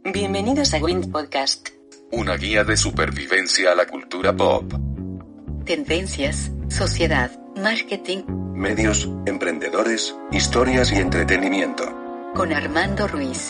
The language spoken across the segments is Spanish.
Bienvenidos a Wind Podcast. Una guía de supervivencia a la cultura pop. Tendencias, sociedad, marketing. Medios, emprendedores, historias y entretenimiento. Con Armando Ruiz.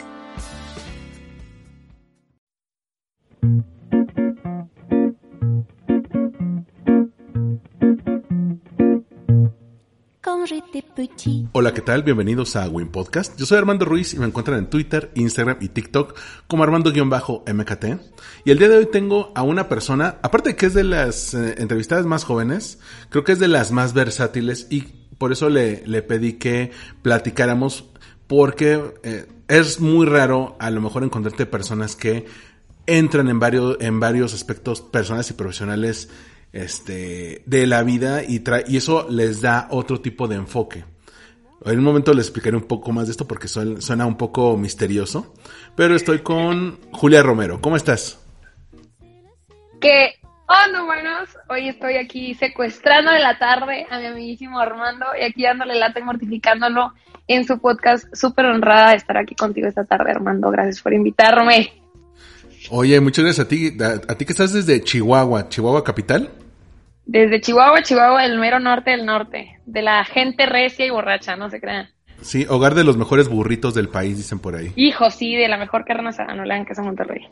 Hola, ¿qué tal? Bienvenidos a Win Podcast. Yo soy Armando Ruiz y me encuentran en Twitter, Instagram y TikTok como Armando-MKT. Y el día de hoy tengo a una persona, aparte de que es de las entrevistadas más jóvenes, creo que es de las más versátiles y por eso le pedí que platicáramos, porque es muy raro a lo mejor encontrarte personas que entran en varios aspectos personales y profesionales de la vida y eso les da otro tipo de enfoque. En un momento les explicaré un poco más de esto porque suena un poco misterioso, pero estoy con Julia Romero. ¿Cómo estás? ¿Qué onda, buenos? Hoy estoy aquí secuestrando de la tarde a mi amiguísimo Armando y aquí dándole lata y mortificándolo en su podcast. Súper honrada de estar aquí contigo esta tarde, Armando. Gracias por invitarme. Oye, muchas gracias a ti. A ti que estás desde Chihuahua capital. Desde Chihuahua, el mero norte del norte. De la gente recia y borracha, no se crean. Sí, hogar de los mejores burritos del país, dicen por ahí. Hijo, sí, de la mejor carne asada, no le hagan caso a Monterrey.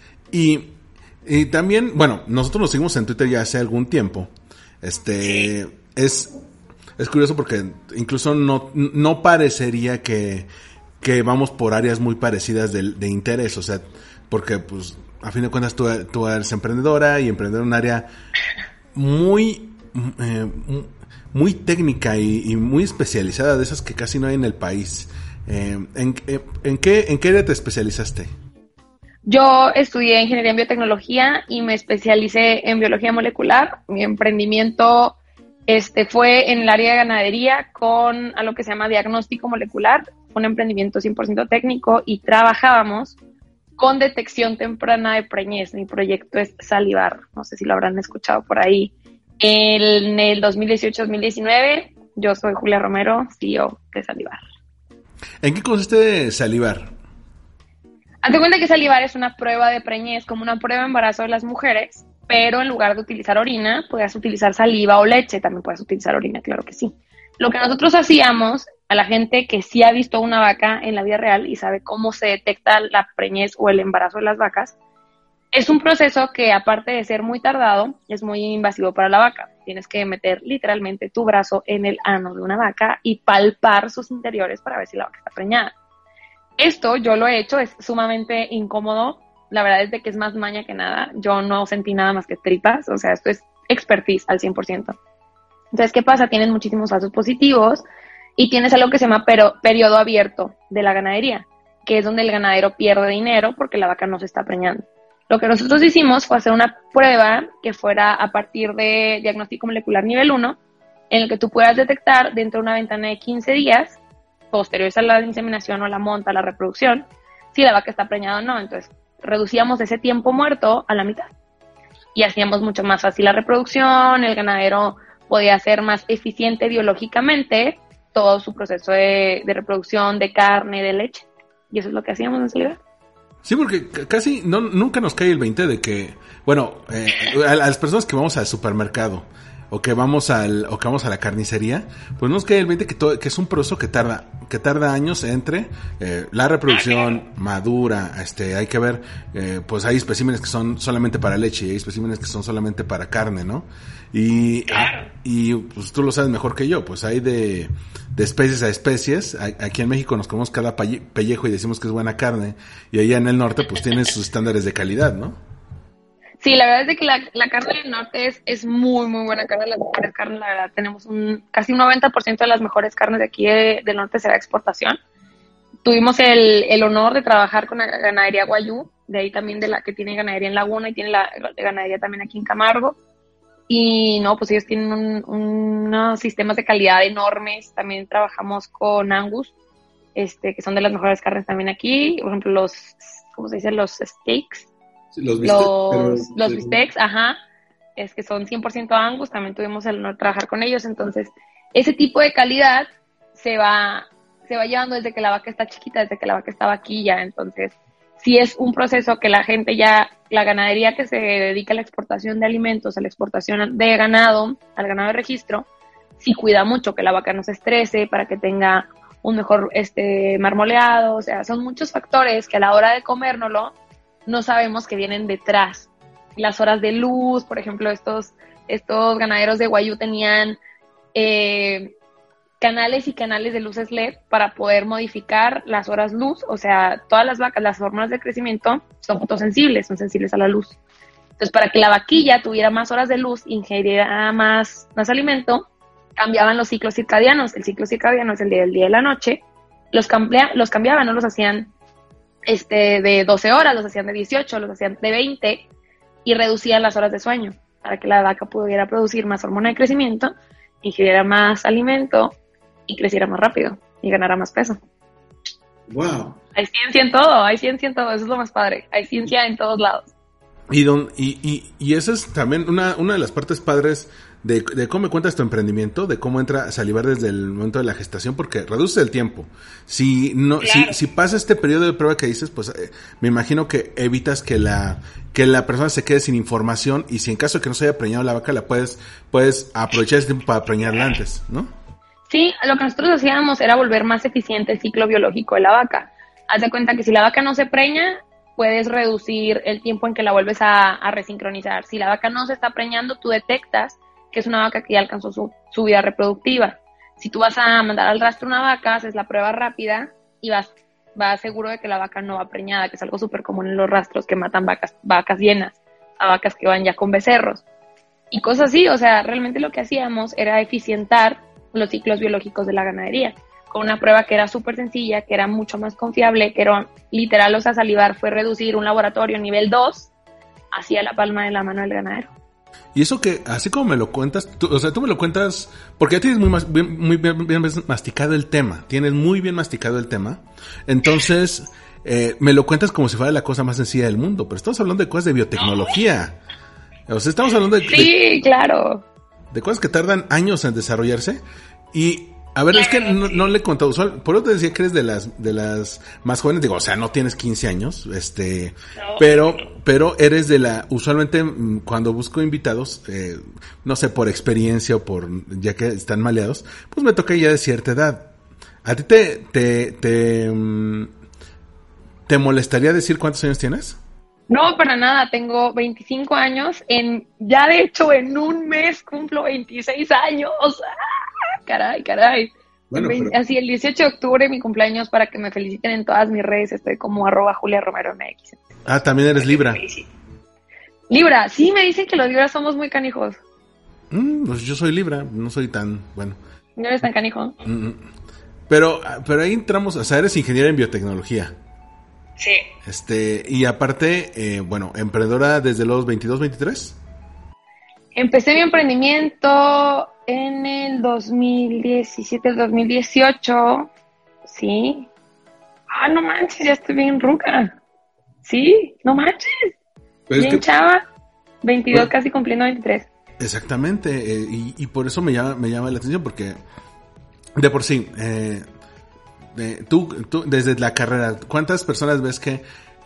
Y también, bueno, nosotros nos seguimos en Twitter ya hace algún tiempo. Sí. Es curioso porque incluso no parecería que vamos por áreas muy parecidas de interés, o sea, porque pues a fin de cuentas tú eres emprendedora y emprendedora en un área muy técnica y muy especializada, de esas que casi no hay en el país. ¿En qué área te especializaste? Yo estudié ingeniería en biotecnología y me especialicé en biología molecular. Mi emprendimiento fue en el área de ganadería con algo que se llama diagnóstico molecular, un emprendimiento 100% técnico y trabajábamos con detección temprana de preñez. Mi proyecto es Salivar, no sé si lo habrán escuchado por ahí. En el 2018-2019, yo soy Julia Romero, CEO de Salivar. ¿En qué consiste Salivar? Hazte cuenta que Salivar es una prueba de preñez, como una prueba de embarazo de las mujeres, pero en lugar de utilizar orina, puedes utilizar saliva o leche, también puedes utilizar orina, claro que sí. Lo que nosotros hacíamos a la gente que sí ha visto una vaca en la vida real y sabe cómo se detecta la preñez o el embarazo de las vacas, es un proceso que, aparte de ser muy tardado, es muy invasivo para la vaca. Tienes que meter literalmente tu brazo en el ano de una vaca y palpar sus interiores para ver si la vaca está preñada. Esto yo lo he hecho, es sumamente incómodo. La verdad es de que es más maña que nada. Yo no sentí nada más que tripas, o sea, esto es expertise al 100%. Entonces, ¿qué pasa? Tienes muchísimos falsos positivos y tienes algo que se llama periodo abierto de la ganadería, que es donde el ganadero pierde dinero porque la vaca no se está preñando. Lo que nosotros hicimos fue hacer una prueba que fuera a partir de diagnóstico molecular nivel 1, en el que tú puedas detectar dentro de una ventana de 15 días, posteriores a la inseminación o la monta, la reproducción, si la vaca está preñada o no. Entonces, reducíamos ese tiempo muerto a la mitad y hacíamos mucho más fácil la reproducción, el ganadero podía ser más eficiente biológicamente todo su proceso de reproducción, de carne, de leche. Y eso es lo que hacíamos en Salivar. Sí, porque casi nunca nos cae el 20 de que, bueno, a las personas que vamos al supermercado o que vamos a la carnicería, pues nos cae el 20 que es un proceso que tarda años entre la reproducción madura, hay que ver, pues hay especímenes que son solamente para leche y hay especímenes que son solamente para carne, ¿no? Y pues tú lo sabes mejor que yo, pues hay de especies a especies. Aquí en México nos comemos cada pellejo y decimos que es buena carne, y allá en el norte pues tienen sus estándares de calidad, ¿no? Sí, la verdad es de que la carne del norte es muy, muy buena carne, las mejores carnes, la verdad. Tenemos casi un 90% de las mejores carnes de aquí del norte será exportación. Tuvimos el honor de trabajar con la ganadería Guayú, de ahí también de la que tiene ganadería en Laguna y tiene la ganadería también aquí en Camargo. Y no, pues ellos tienen unos sistemas de calidad enormes. También trabajamos con Angus, que son de las mejores carnes también aquí. Por ejemplo, ¿cómo se dice? Los steaks. Sí, los bistecs, ajá, es que son 100% Angus, también tuvimos el honor de trabajar con ellos. Entonces, ese tipo de calidad se va llevando desde que la vaca está chiquita, desde que la vaca está vaquilla. Entonces, sí es un proceso que la gente ya, la ganadería que se dedica a la exportación de alimentos, a la exportación de ganado, al ganado de registro, sí cuida mucho que la vaca no se estrese para que tenga un mejor marmoleado. O sea, son muchos factores que a la hora de comérnoslo no sabemos que vienen detrás. Las horas de luz, por ejemplo, estos ganaderos de Wagyu tenían canales y canales de luces LED para poder modificar las horas luz. O sea, todas las vacas, las hormonas de crecimiento son fotosensibles, son sensibles a la luz. Entonces, para que la vaquilla tuviera más horas de luz, ingiriera más alimento, cambiaban los ciclos circadianos. El ciclo circadiano es el día y la noche. Los cambiaban, no los hacían de 12 horas, los hacían de 18, los hacían de 20 y reducían las horas de sueño para que la vaca pudiera producir más hormona de crecimiento, ingiriera más alimento y creciera más rápido y ganara más peso. Wow. Hay ciencia en todo, eso es lo más padre. Hay ciencia en todos lados. Y esa es también una de las partes padres de cómo me cuentas tu emprendimiento, de cómo entra a salivar desde el momento de la gestación, porque reduce el tiempo. Si pasa este periodo de prueba que dices, pues me imagino que evitas que la persona se quede sin información, y si en caso de que no se haya preñado la vaca, la puedes aprovechar ese tiempo para preñarla antes, ¿no? Sí, lo que nosotros hacíamos era volver más eficiente el ciclo biológico de la vaca. Haz de cuenta que si la vaca no se preña, puedes reducir el tiempo en que la vuelves a resincronizar. Si la vaca no se está preñando, tú detectas que es una vaca que ya alcanzó su vida reproductiva. Si tú vas a mandar al rastro una vaca, haces la prueba rápida y vas seguro de que la vaca no va preñada, que es algo súper común en los rastros que matan vacas llenas, a vacas que van ya con becerros. Y cosas así, o sea, realmente lo que hacíamos era eficientar los ciclos biológicos de la ganadería, con una prueba que era súper sencilla, que era mucho más confiable, que era literal, o sea, salivar fue reducir un laboratorio nivel 2 hacia la palma de la mano del ganadero. Y eso que, así como me lo cuentas, tú me lo cuentas, porque ya tienes muy bien masticado el tema, entonces me lo cuentas como si fuera la cosa más sencilla del mundo, pero estamos hablando de cosas de biotecnología. O sea, estamos hablando Sí, claro. De cosas que tardan años en desarrollarse. Y a ver, es que no le he contado. Por eso te decía que eres de las más jóvenes. Digo, o sea, no tienes 15 años. No. Pero eres usualmente cuando busco invitados, no sé, por experiencia o ya que están maleados, pues me toca ya de cierta edad. ¿A ti te molestaría decir cuántos años tienes? No, para nada, tengo 25 años, ya de hecho en un mes cumplo 26 años, caray. Bueno, así el 18 de octubre mi cumpleaños, para que me feliciten en todas mis redes, estoy como @JuliaRomeroMX. Ah, también eres Libra. Libra, sí, me dicen que los Libras somos muy canijos. Pues yo soy Libra, no soy tan, bueno. ¿No eres tan canijo? Pero ahí entramos, o sea, eres ingeniera en biotecnología. Sí. Y aparte, emprendedora desde los 22, 23. Empecé mi emprendimiento en el 2017, 2018. Sí. No manches, ya estoy bien ruca. Sí, no manches. Pero bien chava, 22, casi cumpliendo 23. Exactamente, y por eso me llama la atención, porque de por sí, tú desde la carrera, ¿cuántas personas ves que,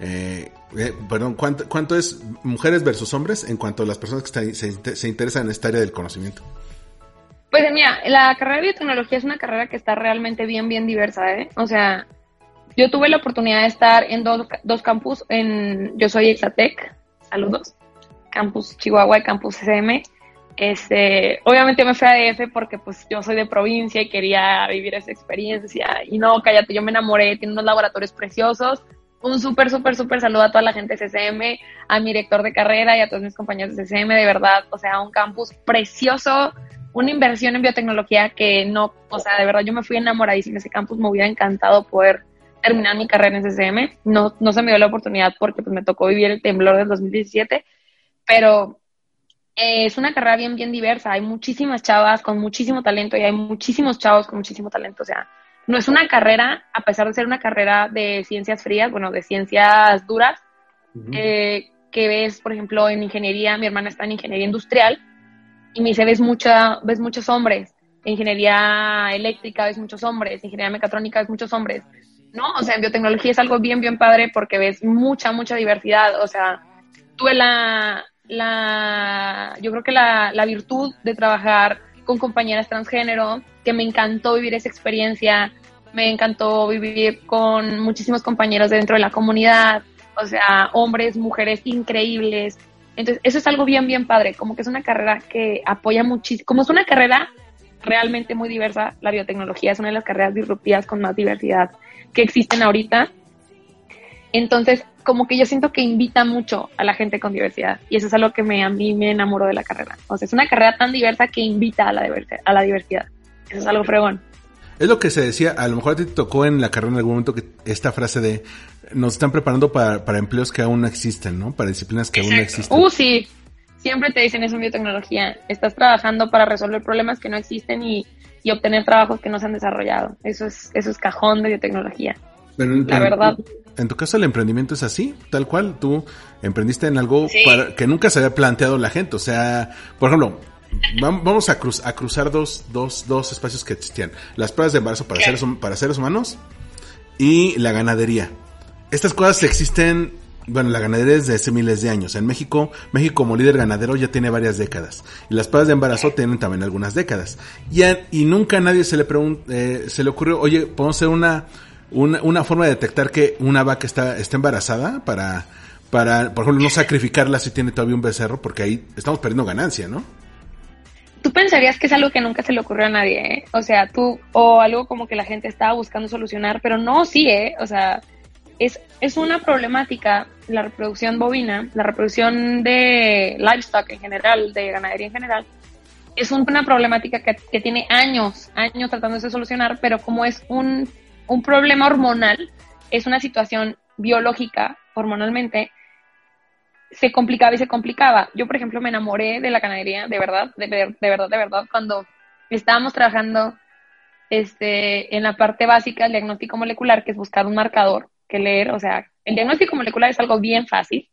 cuánto es mujeres versus hombres en cuanto a las personas que se interesan en esta área del conocimiento? Pues mira, la carrera de biotecnología es una carrera que está realmente bien diversa, O sea, yo tuve la oportunidad de estar en dos campus, yo soy Exatec, saludos, campus Chihuahua y campus SM. Obviamente me fui a DF porque pues yo soy de provincia y quería vivir esa experiencia, y no, cállate, yo me enamoré, tiene unos laboratorios preciosos. Un súper saludo a toda la gente de CCM, a mi director de carrera y a todos mis compañeros de CCM, de verdad, o sea, un campus precioso, una inversión en biotecnología que no, o sea, de verdad yo me fui enamoradísima de ese campus, me hubiera encantado poder terminar mi carrera en CCM, no se me dio la oportunidad porque pues me tocó vivir el temblor del 2017, pero es una carrera bien diversa, hay muchísimas chavas con muchísimo talento y hay muchísimos chavos con muchísimo talento, o sea, no es una carrera, a pesar de ser una carrera de ciencias frías, de ciencias duras, que ves, por ejemplo, en ingeniería, mi hermana está en ingeniería industrial, y me dice, ves muchos hombres, en ingeniería eléctrica ves muchos hombres, en ingeniería mecatrónica ves muchos hombres, ¿no? O sea, en biotecnología es algo bien, bien padre porque ves mucha, mucha diversidad. O sea, tuve yo creo que la virtud de trabajar con compañeras transgénero, que me encantó vivir esa experiencia, me encantó vivir con muchísimos compañeros dentro de la comunidad, o sea, hombres, mujeres increíbles. Entonces, eso es algo bien, bien padre, como que es una carrera que apoya muchísimo, como es una carrera realmente muy diversa, la biotecnología es una de las carreras disruptivas con más diversidad que existen ahorita. Entonces, como que yo siento que invita mucho a la gente con diversidad y eso es algo que a mí me enamoró de la carrera. O sea, es una carrera tan diversa que invita a la diversidad. Eso es algo fregón. Es lo que se decía, a lo mejor a ti te tocó en la carrera en algún momento que esta frase de nos están preparando para empleos que aún no existen, ¿no? Para disciplinas que aún no existen. Sí. Siempre te dicen eso en biotecnología. Estás trabajando para resolver problemas que no existen y obtener trabajos que no se han desarrollado. Eso es cajón de biotecnología. Pero la verdad. En tu caso el emprendimiento es así, tal cual. Tú emprendiste en algo que nunca se había planteado la gente. O sea, por ejemplo, vamos a cruzar dos espacios que existían. Las pruebas de embarazo para seres humanos y la ganadería. Estas cosas existen, bueno, la ganadería es de hace miles de años. En México como líder ganadero ya tiene varias décadas. Y las pruebas de embarazo tienen también algunas décadas. Y nunca a nadie se le ocurrió, oye, podemos hacer una forma de detectar que una vaca está embarazada para, por ejemplo, no sacrificarla si tiene todavía un becerro, porque ahí estamos perdiendo ganancia, ¿no? Tú pensarías que es algo que nunca se le ocurrió a nadie, ¿eh? O sea, o algo como que la gente estaba buscando solucionar, pero no, sí, ¿eh? O sea, es una problemática, la reproducción bovina, la reproducción de livestock en general, de ganadería en general, es una problemática que tiene años tratándose de solucionar, pero como es un problema hormonal, es una situación biológica, hormonalmente, se complicaba. Yo, por ejemplo, me enamoré de la ganadería, de verdad, cuando estábamos trabajando en la parte básica del diagnóstico molecular, que es buscar un marcador que leer. O sea, el diagnóstico molecular es algo bien fácil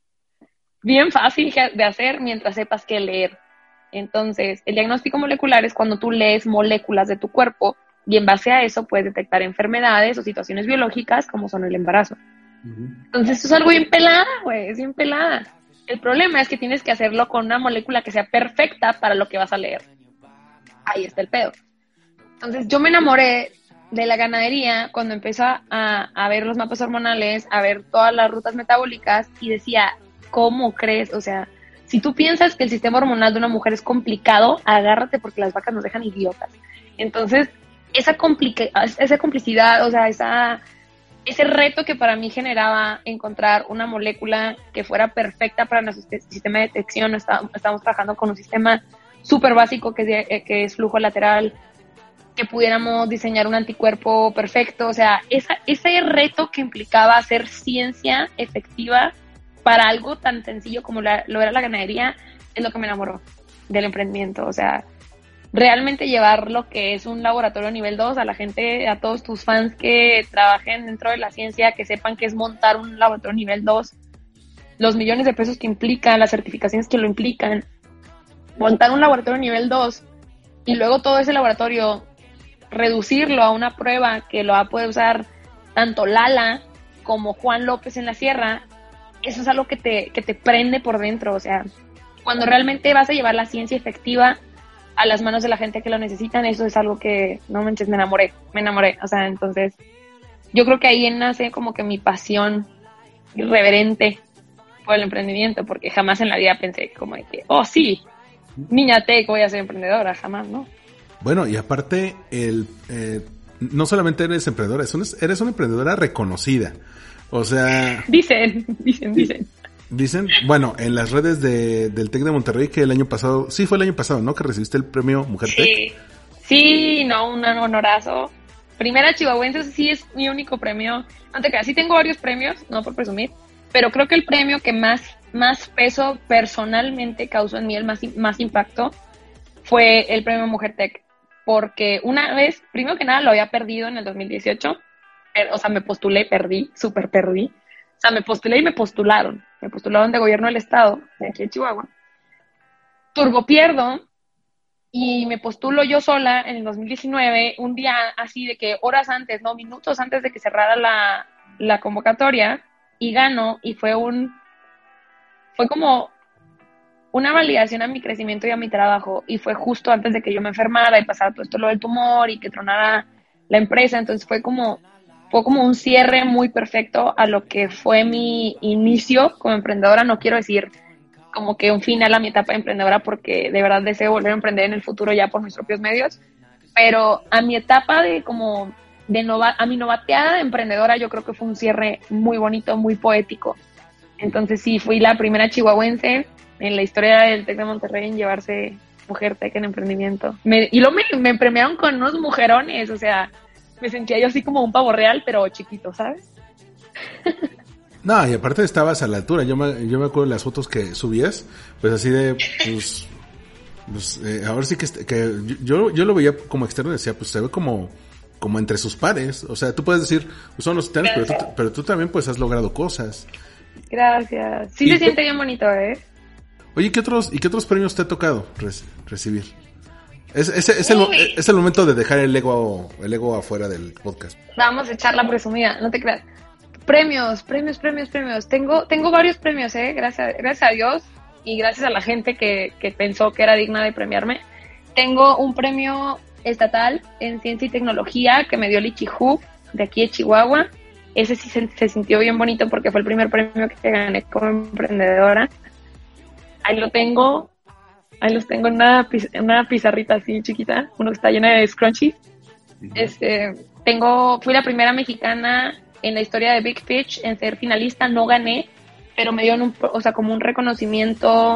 de hacer mientras sepas qué leer. Entonces, el diagnóstico molecular es cuando tú lees moléculas de tu cuerpo y en base a eso puedes detectar enfermedades o situaciones biológicas como son el embarazo. Entonces, esto es algo bien pelada, güey, es bien pelada. El problema es que tienes que hacerlo con una molécula que sea perfecta para lo que vas a leer. Ahí está el pedo. Entonces, yo me enamoré de la ganadería cuando empecé a ver los mapas hormonales, a ver todas las rutas metabólicas y decía, ¿cómo crees? O sea, si tú piensas que el sistema hormonal de una mujer es complicado, agárrate porque las vacas nos dejan idiotas. Entonces, esa complicidad, o sea, ese reto que para mí generaba encontrar una molécula que fuera perfecta para nuestro sistema de detección. Estamos trabajando con un sistema súper básico que es flujo lateral, que pudiéramos diseñar un anticuerpo perfecto. O sea, ese reto que implicaba hacer ciencia efectiva para algo tan sencillo como lo era la ganadería es lo que me enamoró del emprendimiento. O sea, realmente llevar lo que es un laboratorio nivel 2 a la gente, a todos tus fans que trabajen dentro de la ciencia, que sepan que es montar un laboratorio nivel 2, los millones de pesos que implican, las certificaciones que lo implican, montar un laboratorio nivel 2 y luego todo ese laboratorio reducirlo a una prueba que lo va a poder usar tanto Lala como Juan López en la sierra. Eso es algo que te prende por dentro. O sea, cuando realmente vas a llevar la ciencia efectiva a las manos de la gente que lo necesitan, eso es algo que, no manches, me enamoré. O sea, entonces, yo creo que ahí nace como que mi pasión irreverente por el emprendimiento, porque jamás en la vida pensé como de que, oh sí, niña tech, voy a ser emprendedora, jamás, ¿no? Bueno, y aparte, no solamente eres emprendedora, eres una emprendedora reconocida. O sea... Dicen, bueno, en las redes del TEC de Monterrey, que el año pasado, sí fue el año pasado, ¿no? Que recibiste el premio Mujer Tech. Sí, no, un honorazo. Primera chihuahuense, sí es mi único premio. No te creas, sí tengo varios premios, no por presumir, pero creo que el premio que más peso personalmente causó en mí, el más impacto, fue el premio Mujer Tech. Porque una vez, primero que nada, lo había perdido en el 2018. O sea, me postulé, súper perdí. O sea, me postulé y me postularon. Me postularon de gobierno del estado, de aquí de Chihuahua. Turbo pierdo. y me postulo yo sola en el 2019, un día así de que horas antes, no, minutos antes de que cerrara la convocatoria, y gano, y fue como una validación a mi crecimiento y a mi trabajo, y fue justo antes de que yo me enfermara y pasara todo esto lo del tumor y que tronara la empresa. Entonces fue como un cierre muy perfecto a lo que fue mi inicio como emprendedora. No quiero decir como que un final a mi etapa de emprendedora, porque de verdad deseo volver a emprender en el futuro ya por mis propios medios, pero a mi etapa a mi novateada de emprendedora, yo creo que fue un cierre muy bonito, muy poético. Entonces sí, fui la primera chihuahuense en la historia del TEC de Monterrey en llevarse Mujer Tech en emprendimiento. Y luego me premiaron con unos mujerones, o sea, me sentía yo así como un pavo real, pero chiquito, ¿sabes? No, y aparte estabas a la altura. Yo me acuerdo de las fotos que subías, pues así de, ahora sí que yo lo veía como externo y decía, pues se ve como entre sus pares. O sea, tú puedes decir, pues son los titanes, pero tú también pues has logrado cosas. Gracias. Sí, se siente bien bonito, ¿eh? Oye, ¿qué otros premios te ha tocado recibir? Es el momento de dejar el ego afuera del podcast. Vamos a echar la presumida, no te creas. Premios. Tengo varios premios, gracias a Dios y gracias a la gente que pensó que era digna de premiarme. Tengo un premio estatal en ciencia y tecnología que me dio el ICHIHU de aquí de Chihuahua. Ese sí se sintió bien bonito porque fue el primer premio que gané como emprendedora. Ahí los tengo en una pizarrita así chiquita, uno que está llena de scrunchies. Fui la primera mexicana en la historia de Big Pitch en ser finalista. No gané, pero me dieron como un reconocimiento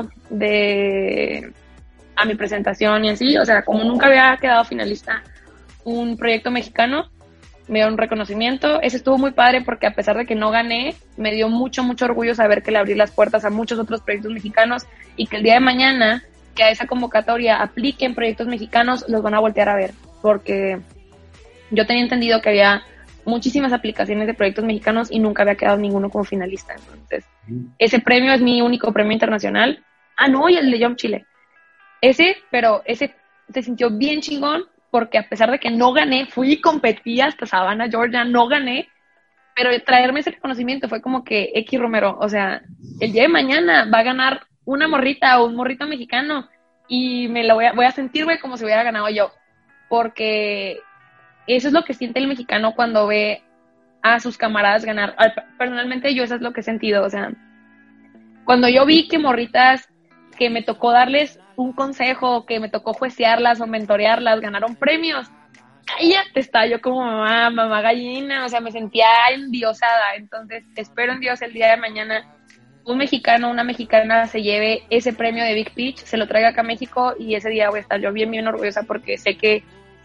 a mi presentación y así. O sea, como nunca había quedado finalista un proyecto mexicano, me dio un reconocimiento. Ese estuvo muy padre porque a pesar de que no gané, me dio mucho orgullo saber que le abrí las puertas a muchos otros proyectos mexicanos y que el día de mañana que a esa convocatoria apliquen proyectos mexicanos, los van a voltear a ver, porque yo tenía entendido que había muchísimas aplicaciones de proyectos mexicanos y nunca había quedado ninguno como finalista. Entonces, ese premio es mi único premio internacional. No, y el de Jump Chile. Ese se sintió bien chingón, porque a pesar de que no gané, fui y competí hasta Savannah, Georgia, no gané, pero traerme ese reconocimiento fue como que X Romero, o sea, el día de mañana va a ganar una morrita o un morrito mexicano y me lo voy a sentir, güey, como si hubiera ganado yo, porque eso es lo que siente el mexicano cuando ve a sus camaradas ganar. Personalmente yo eso es lo que he sentido, o sea, cuando yo vi que morritas que me tocó darles un consejo, que me tocó juecearlas o mentorearlas, ganaron premios, cállate, está yo como mamá gallina, o sea, me sentía endiosada. Entonces espero en Dios el día de mañana un mexicano, una mexicana se lleve ese premio de Big Pitch, se lo traiga acá a México y ese día voy a estar yo bien orgullosa, porque sé que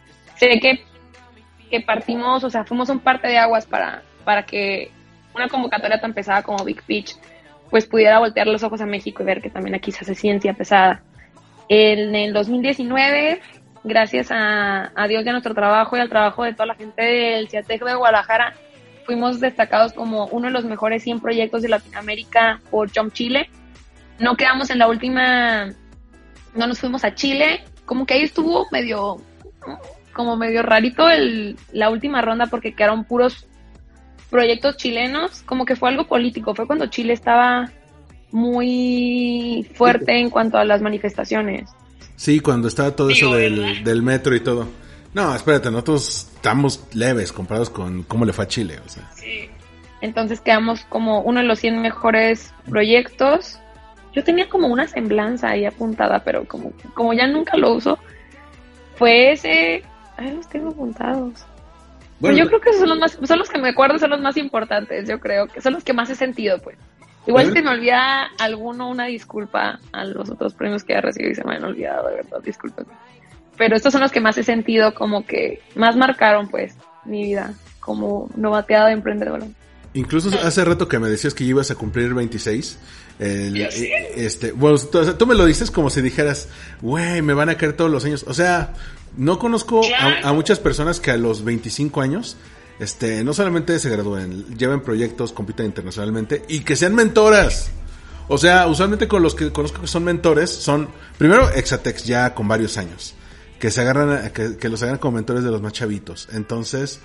partimos, o sea, fuimos un parte de aguas para que una convocatoria tan pesada como Big Pitch pues pudiera voltear los ojos a México y ver que también aquí se hace ciencia pesada. En el 2019, gracias a Dios y a nuestro trabajo y al trabajo de toda la gente del CIATEC de Guadalajara, fuimos destacados como uno de los mejores 100 proyectos de Latinoamérica por Jump Chile. No quedamos en la última, no nos fuimos a Chile, como que ahí estuvo medio rarito la última ronda, porque quedaron puros proyectos chilenos, como que fue algo político, fue cuando Chile estaba muy fuerte en cuanto a las manifestaciones. Sí, cuando estaba todo eso del metro y todo. No, espérate, nosotros estamos leves comparados con cómo le fue a Chile, o sea. Sí. Entonces quedamos como uno de los 100 mejores proyectos. Yo tenía como una semblanza ahí apuntada, pero como ya nunca lo uso, fue ese. Ahí los tengo apuntados. Bueno, pues yo creo que son los que me acuerdo, son los más importantes, yo creo, que son los que más he sentido, pues. Igual si me olvida alguno, una disculpa a los otros premios que he recibido y se me han olvidado, de verdad, disculpen. Pero estos son los que más he sentido, como que más marcaron, pues, mi vida como novateada de emprendedora. Incluso hace rato que me decías que ibas a cumplir 26. Bueno, tú me lo dices como si dijeras, güey, me van a caer todos los años. O sea, no conozco a muchas personas que a los 25 años, no solamente se gradúen, lleven proyectos, compitan internacionalmente y que sean mentoras. O sea, usualmente con los que conozco que son mentores son, primero, Exatex ya con varios años. que se agarran, que los agarran como mentores de los más chavitos. Entonces,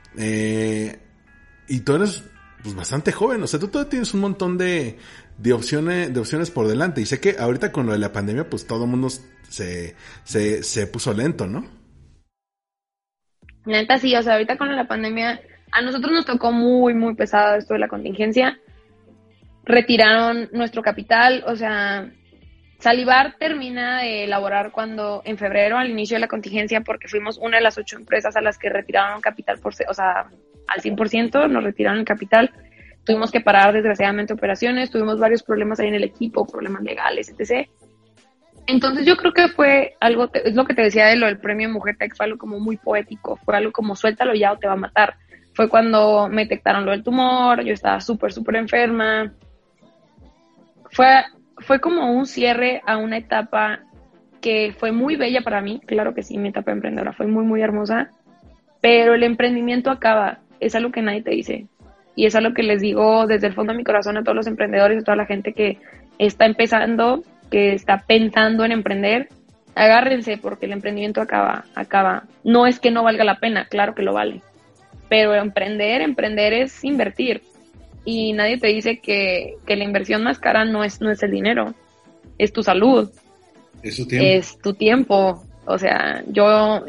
y tú eres, pues, bastante joven, o sea, tú todavía tienes un montón de opciones por delante. Y sé que ahorita con lo de la pandemia, pues todo el mundo se puso lento, ¿no? Neta, sí, o sea, ahorita con la pandemia, a nosotros nos tocó muy, muy pesado esto de la contingencia. Retiraron nuestro capital, o sea, Salivar termina de elaborar en febrero, al inicio de la contingencia, porque fuimos una de las 8 empresas a las que retiraron capital, al 100% nos retiraron el capital. Tuvimos que parar, desgraciadamente, operaciones, tuvimos varios problemas ahí en el equipo, problemas legales, etc. Entonces yo creo que fue algo, es lo que te decía de lo del premio Mujer Tech, fue algo como muy poético, fue algo como suéltalo ya o te va a matar. Fue cuando me detectaron lo del tumor, yo estaba súper, súper enferma. Fue como un cierre a una etapa que fue muy bella para mí, claro que sí, mi etapa emprendedora fue muy, muy hermosa, pero el emprendimiento acaba, es algo que nadie te dice. Y es algo que les digo desde el fondo de mi corazón a todos los emprendedores, a toda la gente que está empezando, que está pensando en emprender, agárrense porque el emprendimiento acaba. No es que no valga la pena, claro que lo vale, pero emprender es invertir. Y nadie te dice que la inversión más cara no es el dinero, es tu salud, es tu tiempo. O sea, yo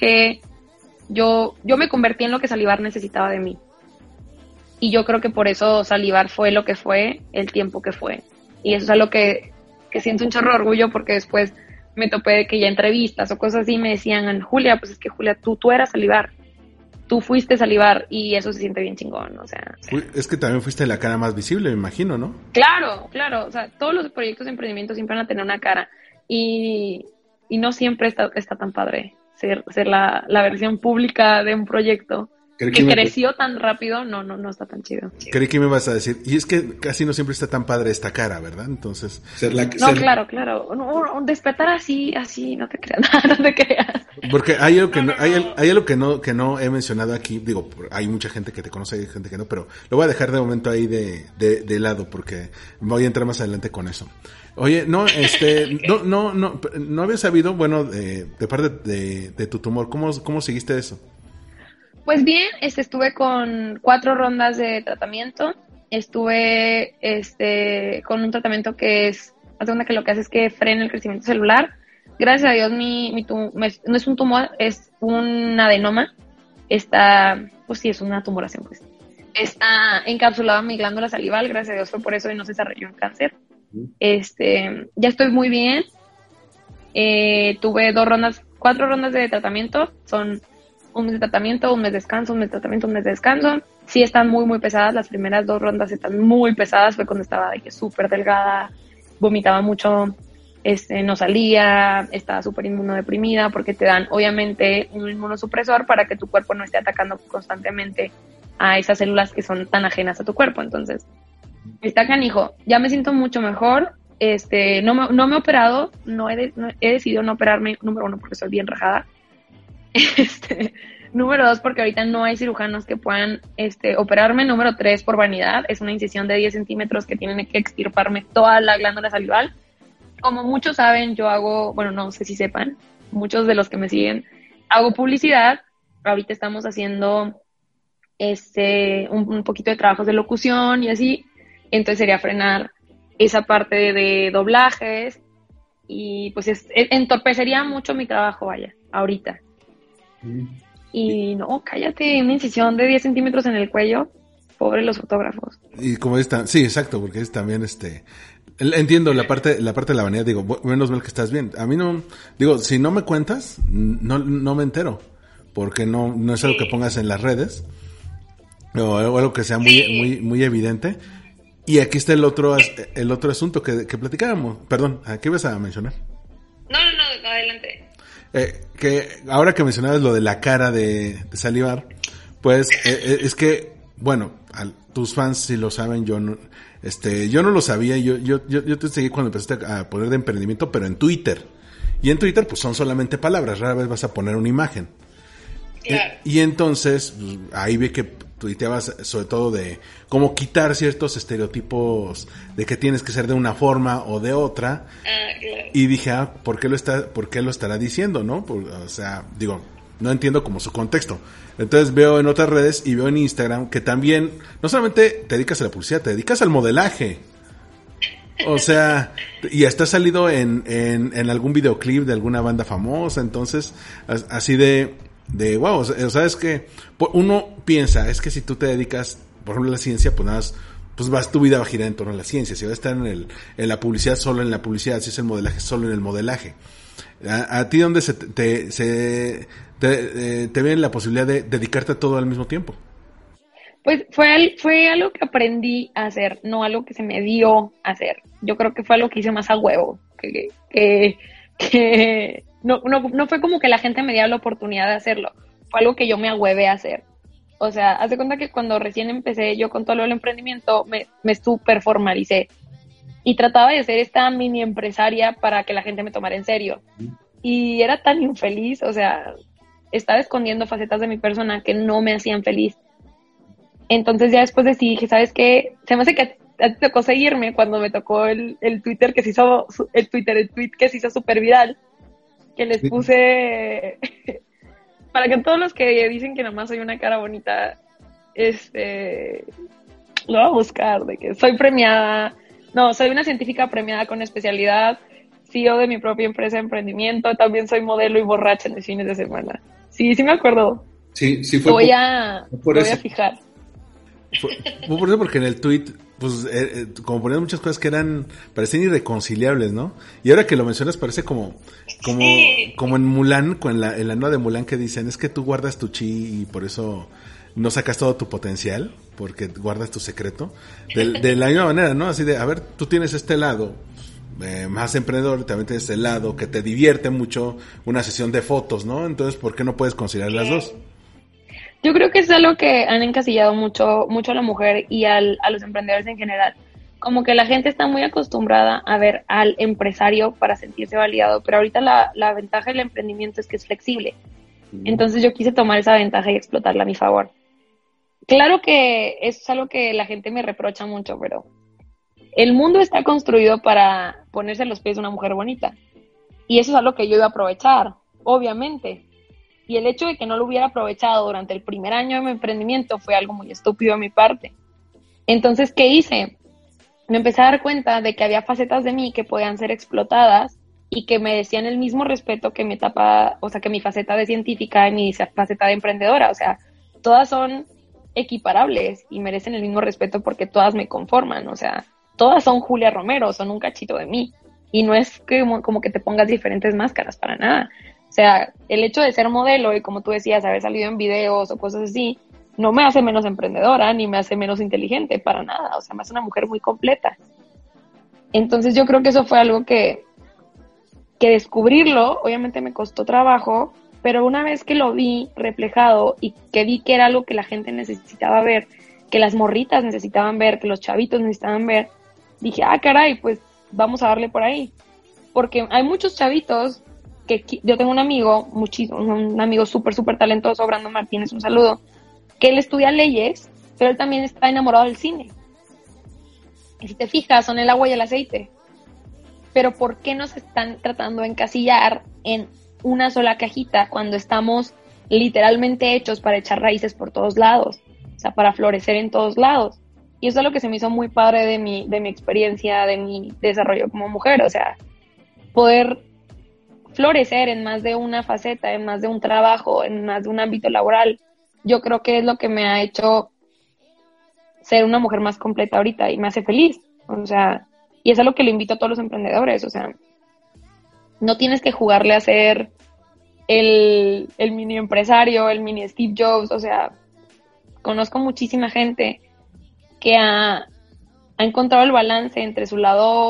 me convertí en lo que Salivar necesitaba de mí. Y yo creo que por eso Salivar fue lo que fue, el tiempo que fue. Y eso es algo que siento un chorro de orgullo, porque después me topé de que ya entrevistas o cosas así me decían, Julia, pues es que Julia, tú eras Salivar. Tú fuiste Salivar, y eso se siente bien chingón, o sea. Es que también fuiste la cara más visible, me imagino, ¿no? Claro, o sea, todos los proyectos de emprendimiento siempre van a tener una cara, y no siempre está tan padre ser la versión pública de un proyecto que creció tan rápido, no está tan chido. Creí que me ibas a decir, y es que casi no siempre está tan padre esta cara, ¿verdad? Entonces, claro, despertar así, no te creas, no te creas. Porque hay algo que no he mencionado aquí, digo, hay mucha gente que te conoce, hay gente que no, pero lo voy a dejar de momento ahí de lado, porque voy a entrar más adelante con eso. Oye, no había sabido, bueno, de parte de tu tumor, ¿cómo seguiste eso? Pues bien, estuve con 4 rondas de tratamiento. Estuve con un tratamiento que es, haz de cuenta que lo que hace es que frena el crecimiento celular. Gracias a Dios no es un tumor, es un adenoma. Pues sí, es una tumoración, pues. Está encapsulado en mi glándula salival, gracias a Dios fue por eso y no se desarrolló en cáncer. Ya estoy muy bien. Tuve 4 rondas de tratamiento, son un mes de tratamiento, un mes de descanso, un mes de tratamiento, un mes de descanso. Sí están muy, muy pesadas. Las primeras 2 rondas están muy pesadas. Fue cuando estaba súper delgada, vomitaba mucho, no salía, estaba súper inmunodeprimida, porque te dan, obviamente, un inmunosupresor para que tu cuerpo no esté atacando constantemente a esas células que son tan ajenas a tu cuerpo. Entonces, está canijo. Ya me siento mucho mejor. No me he operado, he decidido no operarme, número 1, porque soy bien rajada. Número 2, porque ahorita no hay cirujanos que puedan operarme. Número 3, por vanidad. Es una incisión de 10 centímetros que tienen que extirparme toda la glándula salival. Como muchos saben, yo hago, bueno, no sé si sepan, muchos de los que me siguen, hago publicidad. Ahorita estamos haciendo un poquito de trabajos de locución y así. Entonces sería frenar esa parte de doblajes y pues entorpecería mucho mi trabajo, ahorita. Y no, cállate, una incisión de 10 centímetros en el cuello, pobre los fotógrafos. Y como sí, exacto, porque es también entiendo la parte de la vanidad, digo, menos mal que estás bien. A mí no, digo, si no me cuentas, no me entero, porque no es algo que pongas en las redes, o algo que sea muy, muy evidente. Y aquí está el otro asunto que platicábamos. Perdón, ¿qué ibas a mencionar? No, adelante. Que ahora que mencionabas lo de la cara de Salivar, pues es que, bueno, tus fans si lo saben, yo no lo sabía, yo te seguí cuando empezaste a poner de emprendimiento, pero en Twitter. Y en Twitter pues son solamente palabras, rara vez vas a poner una imagen. Claro. Y entonces, pues, ahí vi que tuiteabas sobre todo de cómo quitar ciertos estereotipos de que tienes que ser de una forma o de otra. Claro. Y dije, ¿por qué lo estará diciendo, no? O sea, digo, no entiendo como su contexto. Entonces veo en otras redes y veo en Instagram que también, no solamente te dedicas a la publicidad, te dedicas al modelaje. O sea, y hasta has salido en algún videoclip de alguna banda famosa, entonces, así de wow, o sea, es que uno piensa, es que si tú te dedicas, por ejemplo, a la ciencia, pues nada más, pues tu vida va a girar en torno a la ciencia. Si vas a estar en la publicidad, solo en la publicidad. Si es el modelaje, solo en el modelaje. ¿A ti dónde te ven la posibilidad de dedicarte a todo al mismo tiempo? Pues fue algo que aprendí a hacer, no algo que se me dio a hacer. Yo creo que fue algo que hice más a huevo, que no fue como que la gente me diera la oportunidad de hacerlo, fue algo que yo me ahuevé a hacer. O sea, haz de cuenta que cuando recién empecé yo con todo lo del emprendimiento, me súper formalicé y trataba de ser esta mini empresaria para que la gente me tomara en serio. Y era tan infeliz, o sea, estaba escondiendo facetas de mi persona que no me hacían feliz. Entonces ya después dije, ¿sabes qué? Se me hace que a ti te tocó seguirme cuando me tocó el Twitter que se hizo, el tweet que se hizo súper viral, que les puse, para que todos los que dicen que nomás soy una cara bonita, lo voy a buscar, de que soy premiada, no, soy una científica premiada con especialidad, CEO de mi propia empresa de emprendimiento, también soy modelo y borracha en los fines de semana. Sí me acuerdo. Sí fue. Voy a fijar. Fue por eso, porque en el tweet, pues, como ponían muchas cosas que parecían irreconciliables, ¿no? Y ahora que lo mencionas parece como en Mulan, en la nueva de Mulan, que dicen, es que tú guardas tu chi y por eso no sacas todo tu potencial, porque guardas tu secreto. De la misma manera, ¿no? Así de, a ver, tú tienes este lado más emprendedor, y también tienes el lado que te divierte mucho, una sesión de fotos, ¿no? Entonces, ¿por qué no puedes considerar las dos? Yo creo que es algo que han encasillado mucho a la mujer y a los emprendedores en general. Como que la gente está muy acostumbrada a ver al empresario para sentirse validado, pero ahorita la ventaja del emprendimiento es que es flexible. Entonces yo quise tomar esa ventaja y explotarla a mi favor. Claro que eso es algo que la gente me reprocha mucho, pero el mundo está construido para ponerse a los pies de una mujer bonita. Y eso es algo que yo iba a aprovechar, obviamente. Y el hecho de que no lo hubiera aprovechado durante el primer año de mi emprendimiento fue algo muy estúpido de mi parte. Entonces, ¿qué hice? Me empecé a dar cuenta de que había facetas de mí que podían ser explotadas y que merecían el mismo respeto que mi etapa, o sea, que mi faceta de científica y mi faceta de emprendedora. O sea, todas son equiparables y merecen el mismo respeto porque todas me conforman. O sea, todas son Julia Romero, son un cachito de mí. Y no es como que te pongas diferentes máscaras, para nada. O sea, el hecho de ser modelo y, como tú decías, haber salido en videos o cosas así, no me hace menos emprendedora ni me hace menos inteligente, para nada. O sea, me hace una mujer muy completa. Entonces yo creo que eso fue algo que descubrirlo, obviamente me costó trabajo, pero una vez que lo vi reflejado y que vi que era algo que la gente necesitaba ver, que las morritas necesitaban ver, que los chavitos necesitaban ver, dije, caray, pues vamos a darle por ahí. Porque hay muchos chavitos que yo tengo un amigo, un amigo súper talentoso, Brandon Martínez, un saludo, que él estudia leyes, pero él también está enamorado del cine. Y si te fijas, son el agua y el aceite. Pero ¿por qué nos están tratando de encasillar en una sola cajita cuando estamos literalmente hechos para echar raíces por todos lados? O sea, para florecer en todos lados. Y eso es lo que se me hizo muy padre de mi experiencia, de mi desarrollo como mujer. O sea, poder florecer en más de una faceta, en más de un trabajo, en más de un ámbito laboral, yo creo que es lo que me ha hecho ser una mujer más completa ahorita y me hace feliz. O sea, y eso es lo que le invito a todos los emprendedores. O sea, no tienes que jugarle a ser el mini empresario, el mini Steve Jobs. O sea, conozco muchísima gente que ha encontrado el balance entre su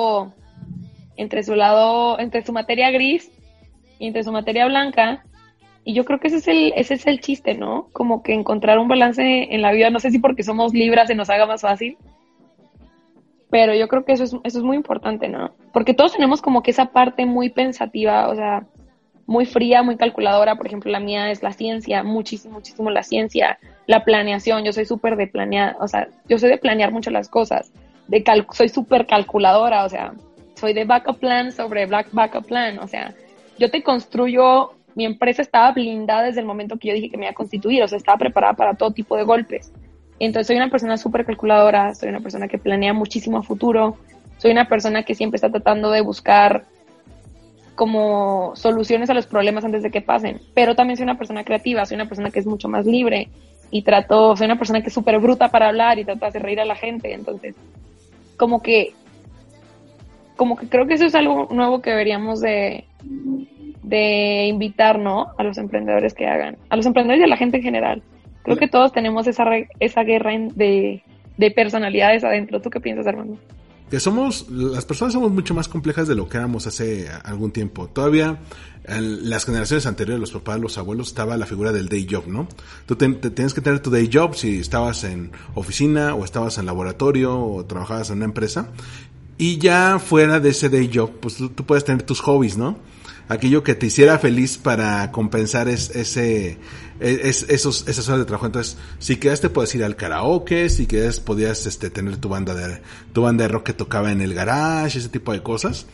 materia gris y entre su materia blanca, y yo creo que ese es el chiste, ¿no? Como que encontrar un balance en la vida. No sé si porque somos libras se nos haga más fácil, pero yo creo que eso es muy importante, ¿no? Porque todos tenemos como que esa parte muy pensativa, o sea, muy fría, muy calculadora. Por ejemplo, la mía es la ciencia, muchísimo la ciencia, la planeación. Yo soy súper de planear, o sea, yo soy de planear mucho las cosas, soy súper calculadora, o sea, soy de backup plan sobre backup plan, o sea, yo te construyo, mi empresa estaba blindada desde el momento que yo dije que me iba a constituir, o sea, estaba preparada para todo tipo de golpes. Entonces soy una persona súper calculadora, soy una persona que planea muchísimo a futuro, soy una persona que siempre está tratando de buscar como soluciones a los problemas antes de que pasen, pero también soy una persona creativa, soy una persona que es mucho más libre y soy una persona que es súper bruta para hablar y trato de hacer reír a la gente. Entonces como que creo que eso es algo nuevo que deberíamos de invitar, ¿no? A los emprendedores que hagan, a los emprendedores y a la gente en general. Creo que todos tenemos esa guerra de personalidades adentro. ¿Tú qué piensas, Armando? Que las personas somos mucho más complejas de lo que éramos hace algún tiempo. Todavía en las generaciones anteriores, los papás, los abuelos, estaba la figura del day job, ¿no? Tú tienes que tener tu day job si estabas en oficina o estabas en laboratorio o trabajabas en una empresa. Y ya fuera de ese day job, pues tú puedes tener tus hobbies, ¿no? Aquello que te hiciera feliz para compensar esas horas de trabajo. Entonces, si querías te puedes ir al karaoke, si querías podías tener tu banda de rock que tocaba en el garage, ese tipo de cosas.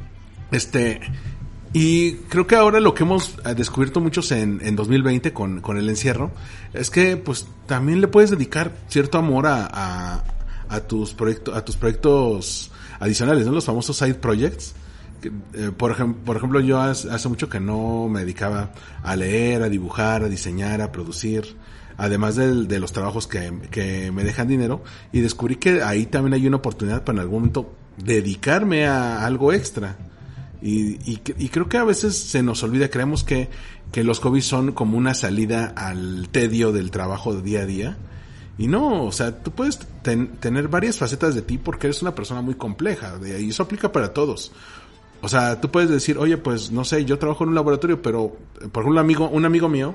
Y creo que ahora lo que hemos descubierto muchos en 2020 con el encierro es que pues también le puedes dedicar cierto amor a tus proyectos adicionales, ¿no? Los famosos side projects. Por ejemplo, yo hace mucho que no me dedicaba a leer, a dibujar, a diseñar, a producir, además de los trabajos que me dejan dinero, y descubrí que ahí también hay una oportunidad para en algún momento dedicarme a algo extra. Y creo que a veces se nos olvida, creemos que los hobbies son como una salida al tedio del trabajo de día a día. Y no, o sea, tú puedes tener varias facetas de ti porque eres una persona muy compleja, y eso aplica para todos. O sea, tú puedes decir, oye, pues no sé, yo trabajo en un laboratorio, pero por ejemplo un amigo mío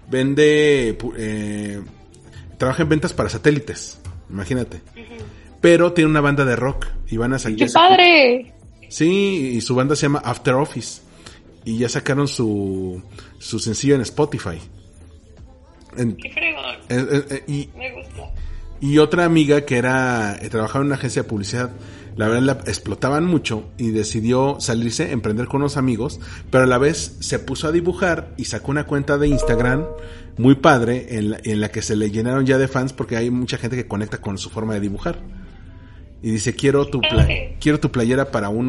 trabaja en ventas para satélites, imagínate. Uh-huh. Pero tiene una banda de rock y van a salir. ¡Qué padre! Sí, y su banda se llama After Office y ya sacaron su sencillo en Spotify. ¡Qué fregón! Me gusta. Y otra amiga que trabajaba en una agencia de publicidad, la verdad la explotaban mucho y decidió salirse, emprender con unos amigos, pero a la vez se puso a dibujar y sacó una cuenta de Instagram muy padre en la que se le llenaron ya de fans porque hay mucha gente que conecta con su forma de dibujar. Y dice, quiero tu playera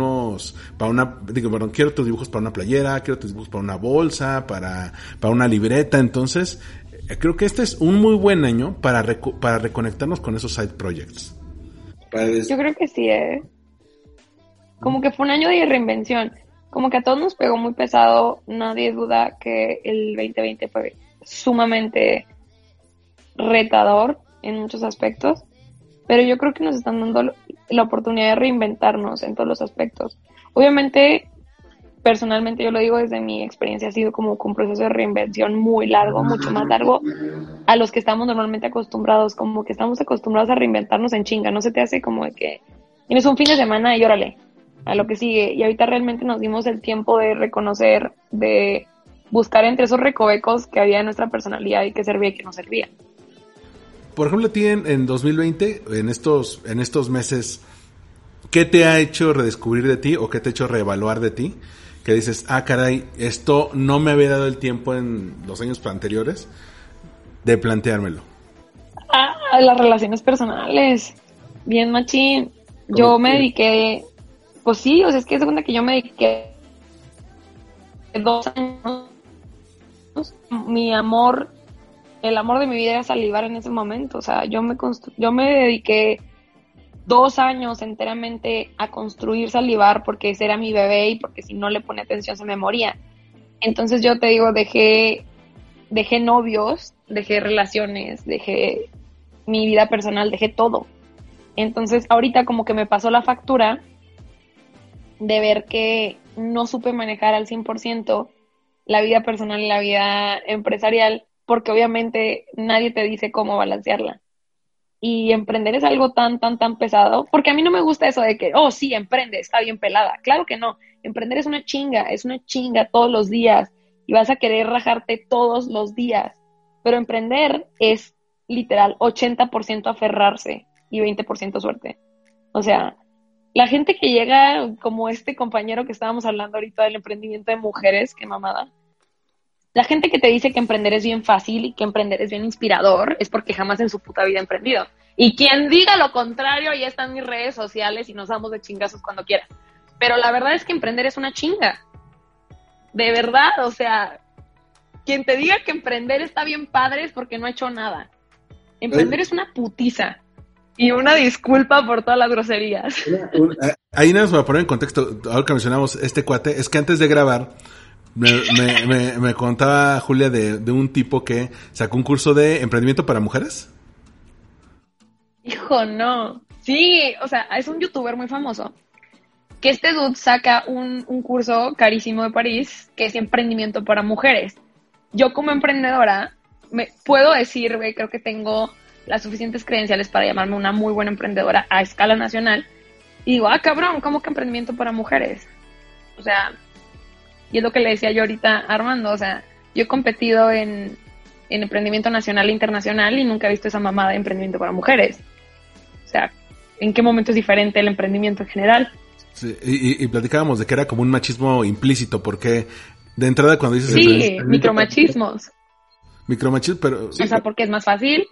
quiero tus dibujos para una playera, quiero tus dibujos para una bolsa, para una libreta. Entonces, creo que este es un muy buen año para reconectarnos con esos side projects. Yo creo que sí, como que fue un año de reinvención, como que a todos nos pegó muy pesado. Nadie duda que el 2020 fue sumamente retador en muchos aspectos, pero yo creo que nos están dando la oportunidad de reinventarnos en todos los aspectos. Obviamente, personalmente yo lo digo desde mi experiencia, ha sido como un proceso de reinvención muy largo, mucho más largo a los que estamos normalmente acostumbrados, como que estamos acostumbrados a reinventarnos en chinga. No se te hace como de que tienes un fin de semana y órale a lo que sigue, y ahorita realmente nos dimos el tiempo de reconocer, de buscar entre esos recovecos que había en nuestra personalidad y que servía y que no servía. Por ejemplo, a ti en 2020, en estos meses, ¿qué te ha hecho redescubrir de ti o qué te ha hecho reevaluar de ti? Que dices, caray, esto no me había dado el tiempo en los años anteriores de planteármelo. Las relaciones personales, bien machín. Yo me dediqué, pues sí, o sea, es que se cuenta que yo me dediqué 2 años, el amor de mi vida era Salivar en ese momento. O sea, yo me dediqué 2 años enteramente a construir Salivar porque ese era mi bebé y porque si no le ponía atención se me moría. Entonces yo te digo, dejé novios, dejé relaciones, dejé mi vida personal, dejé todo. Entonces ahorita como que me pasó la factura de ver que no supe manejar al 100% la vida personal y la vida empresarial, porque obviamente nadie te dice cómo balancearla. Y emprender es algo tan pesado, porque a mí no me gusta eso de que, sí, emprende, está bien pelada. Claro que no, emprender es una chinga todos los días. y vas a querer rajarte todos los días. Pero emprender es literal 80% aferrarse y 20% suerte. O sea, la gente que llega, como este compañero que estábamos hablando ahorita del emprendimiento de mujeres, qué mamada. La gente que te dice que emprender es bien fácil y que emprender es bien inspirador es porque jamás en su puta vida ha emprendido. Y quien diga lo contrario, ya están mis redes sociales y nos damos de chingazos cuando quieran. Pero la verdad es que emprender es una chinga. De verdad, o sea, quien te diga que emprender está bien padre es porque no ha hecho nada. Emprender es una putiza. Y una disculpa por todas las groserías. Ahí nada más para poner en contexto, ahora que mencionamos este cuate, es que antes de grabar me contaba Julia de un tipo que sacó un curso de emprendimiento para mujeres. Hijo, no. Sí, o sea, es un youtuber muy famoso. Que este dude saca un curso carísimo de París que es emprendimiento para mujeres. Yo como emprendedora puedo decir, güey, creo que tengo las suficientes credenciales para llamarme una muy buena emprendedora a escala nacional. Y digo, cabrón, ¿cómo que emprendimiento para mujeres? O sea, y es lo que le decía yo ahorita a Armando, o sea, yo he competido en emprendimiento nacional e internacional y nunca he visto esa mamada de emprendimiento para mujeres. O sea, ¿en qué momento es diferente el emprendimiento en general? Sí, y platicábamos de que era como un machismo implícito, porque de entrada cuando dices... Sí, micromachismos. Micromachismo, pero... Sí, o sea, porque es más fácil...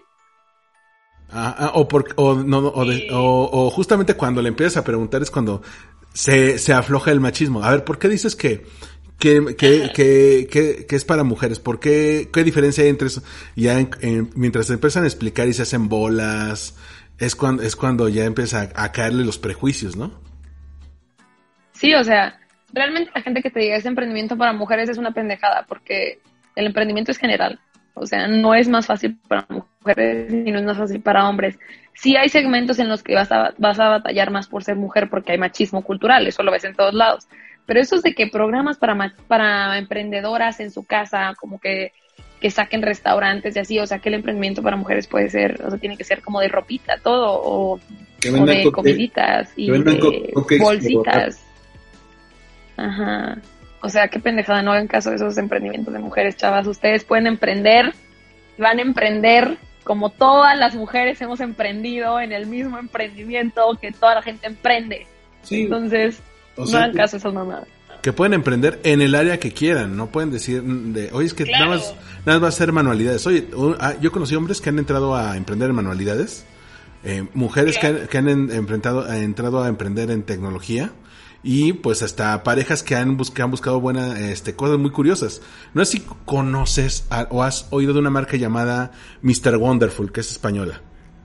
o justamente cuando le empiezas a preguntar es cuando se afloja el machismo. A ver, ¿por qué dices que es para mujeres? ¿Por qué diferencia hay entre eso? Ya mientras se empiezan a explicar y se hacen bolas, es cuando ya empieza a caerle los prejuicios, ¿no? Sí, o sea, realmente la gente que te diga es emprendimiento para mujeres es una pendejada, porque el emprendimiento es general. O sea, no es más fácil para mujeres ni no es más fácil para hombres. Sí hay segmentos en los que vas a batallar más por ser mujer porque hay machismo cultural, eso lo ves en todos lados. Pero eso es de que programas para emprendedoras en su casa, como que saquen restaurantes y así, o sea, que el emprendimiento para mujeres puede ser, o sea, tiene que ser como de ropita, todo, o de comiditas y de bolsitas. Ajá. O sea, qué pendejada, no hagan caso de esos emprendimientos de mujeres, chavas. Ustedes pueden emprender, van a emprender como todas las mujeres hemos emprendido en el mismo emprendimiento que toda la gente emprende. Sí. Entonces, no hagan caso de esas mamadas. Que pueden emprender en el área que quieran, no pueden decir, oye, es que claro, nada más va a ser manualidades. Oye, yo conocí hombres que han entrado a emprender en manualidades, mujeres que han entrado a emprender en tecnología. Y pues hasta parejas que han buscado buenas cosas muy curiosas. No sé si conoces o has oído de una marca llamada Mr. Wonderful, que es española.